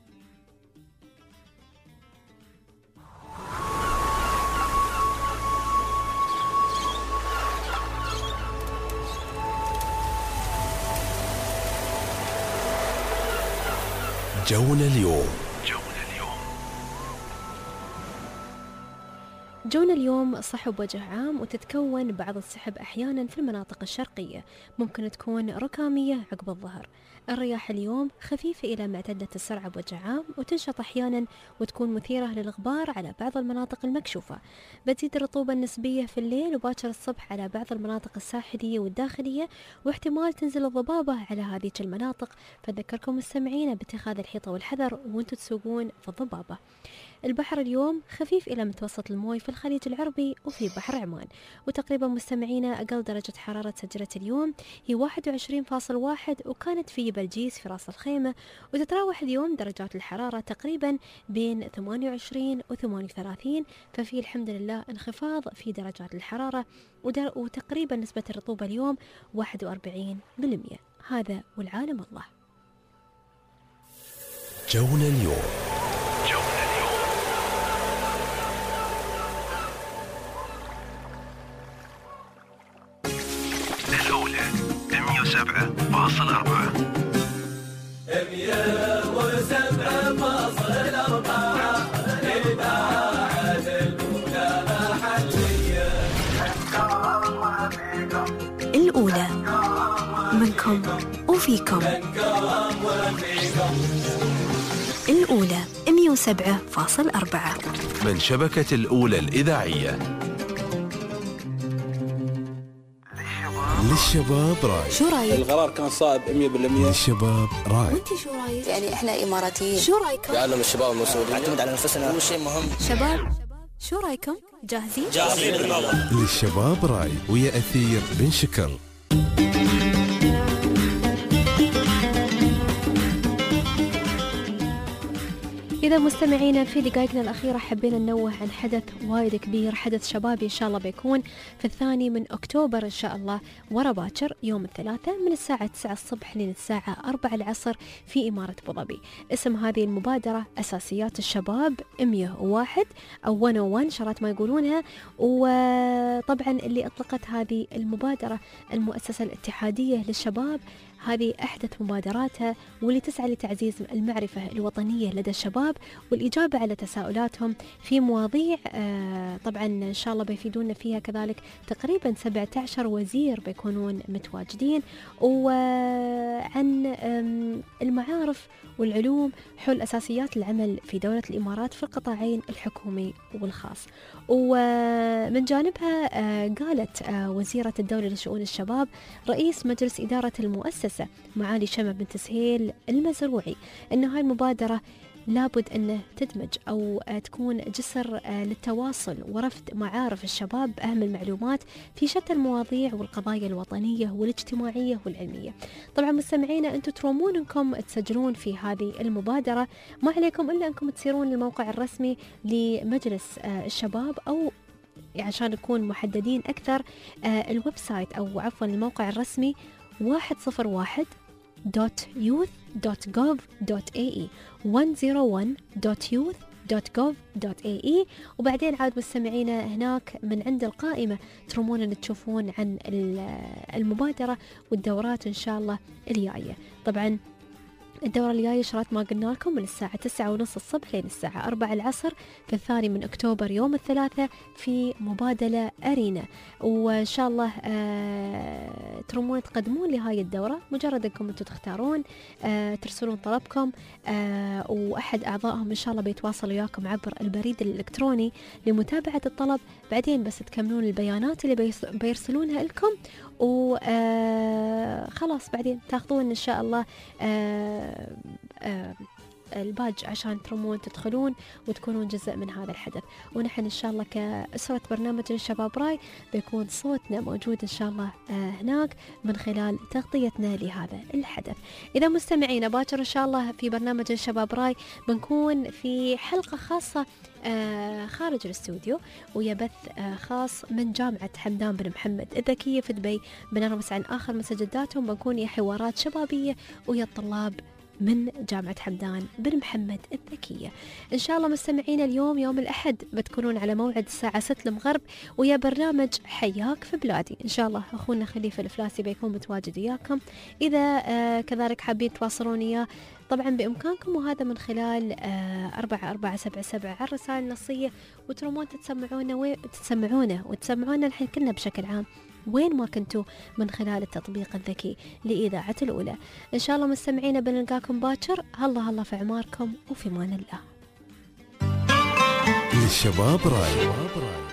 جونا اليوم. جونا اليوم صحب وجه عام، وتتكون بعض السحب أحيانا في المناطق الشرقية، ممكن تكون ركامية عقب الظهر. الرياح اليوم خفيفة إلى معتدلة السرعة بوجه عام، وتنشط أحيانا وتكون مثيرة للغبار على بعض المناطق المكشوفة. بتزيد الرطوبة النسبية في الليل وباكر الصبح على بعض المناطق الساحلية والداخلية، واحتمال تنزل الضبابة على هذه المناطق. فذكركم مستمعين باتخاذ الحيطة والحذر وانتم تسوقون في الضبابة. البحر اليوم خفيف إلى متوسط الموي في الخليج العربي وفي بحر عمان. وتقريبا مستمعينا أقل درجة حرارة سجلت اليوم هي واحد وعشرين فاصلة واحد، وكانت في بلجيس في راس الخيمة. وتتراوح اليوم درجات الحرارة تقريبا بين ثمانية وعشرين و ثمانية وثلاثين، ففي الحمد لله انخفاض في درجات الحرارة، وتقريبا نسبة الرطوبة اليوم واحد وأربعين بالمئة. هذا والعالم الله. جونا اليوم. الأولى مئة وسبعة فاصلة أربعة. مئة وسبعة فاصلة أربعة إذاعة الأولى محلية. الأولى منكم وفيكم. الأولى مئة وسبعة فاصلة أربعة من شبكة الأولى الإذاعية. للشباب راي. شو رايك؟ القرار كان صائب مئة بالمئة. للشباب راي. وانت شو رايك؟ يعني احنا اماراتيين. شو رايكم؟ يعلم الشباب المسؤولين نعتمد على نفسنا، هو شيء مهم. شباب شو رايكم؟ جاهزين؟ جاهزين. للشباب راي ويا أثير بن شكر. إذا مستمعينا في دقائقنا الأخيرة حبينا ننوه عن حدث وايد كبير، حدث شبابي إن شاء الله بيكون في الثاني من أكتوبر إن شاء الله ورا باكر يوم الثلاثاء من الساعة تسعة الصبح للساعة أربعة العصر في إمارة أبو ظبي. اسم هذه المبادرة أساسيات الشباب مئة وواحد أو مئة وواحد شرات ما يقولونها. وطبعا اللي أطلقت هذه المبادرة المؤسسة الاتحادية للشباب، هذه أحدث مبادراتها واللي تسعى لتعزيز المعرفة الوطنية لدى الشباب والإجابة على تساؤلاتهم في مواضيع آه طبعا إن شاء الله بيفيدونا فيها. كذلك تقريبا سبعة عشر وزير بيكونون متواجدين، وعن المعارف والعلوم حول أساسيات العمل في دولة الإمارات في القطاعين الحكومي والخاص. ومن جانبها آه قالت آه وزيرة الدولة لشؤون الشباب رئيس مجلس إدارة المؤسسة معالي شمع بنت سهيل المزروعي أن هاي المبادرة لابد أن تدمج أو تكون جسر للتواصل ورفد معارف الشباب بأهم المعلومات في شتى المواضيع والقضايا الوطنية والاجتماعية والعلمية. طبعا مستمعينا أنتم ترومون أنكم تسجلون في هذه المبادرة، ما عليكم إلا أنكم تسيرون للموقع الرسمي لمجلس الشباب أو عشان نكون محددين أكثر، آه الويب سايت أو عفوا الموقع الرسمي واحد صفر واحد دوت يوث دوت جوف دوت إيه إي مية وواحد دوت يوث دوت جوف دوت إيه إي. وبعدين عاد مستمعينا هناك من عند القائمة ترمون أن تشوفون عن المبادرة والدورات إن شاء الله الجاية. طبعا الدورة الجاية شرات ما قلنا لكم من الساعة تسعة ونص الصبح لين الساعة أربعة العصر في الثاني من أكتوبر يوم الثلاثاء في مبادلة أرينا. وإن شاء الله آه ترمون تقدمون لهاي الدورة، مجرد أنكم أنتم تختارون آه ترسلون طلبكم آه وأحد أعضائهم إن شاء الله بيتواصل وياكم عبر البريد الإلكتروني لمتابعة الطلب. بعدين بس تكملون البيانات اللي بيرسلونها لكم وخلاص بعدين تاخذون إن شاء الله آه آه الباج عشان ترمون تدخلون وتكونون جزء من هذا الحدث. ونحن إن شاء الله كأسرة برنامج الشباب راي بيكون صوتنا موجود إن شاء الله آه هناك من خلال تغطيتنا لهذا الحدث. إذا مستمعين باكر إن شاء الله في برنامج الشباب راي بنكون في حلقة خاصة آه خارج الاستوديو ويا بث آه خاص من جامعة حمدان بن محمد الذكية في دبي، بنرمس عن آخر مستجداتهم، بنكون يا حوارات شبابية ويا الطلاب من جامعة حمدان بن محمد الذكية. إن شاء الله مستمعين اليوم يوم الأحد بتكونون على موعد الساعة ستة المغرب ويا برنامج حياك في بلادي. إن شاء الله أخونا خليفة الفلاسي بيكون متواجد وياكم. إذا آه كذلك حابين تواصلون إياه طبعا بإمكانكم، وهذا من خلال آه أربعة أربعة سبعة سبعة على الرسائل النصية، وترمون تتسمعونه وتسمعونه وتسمعونه الحين كلنا بشكل عام وين ما كنتوا من خلال التطبيق الذكي لإذاعة الأولى. إن شاء الله مستمعين بنلقاكم باكر. هلا هلا في عماركم وفي مان الله. للشباب راي.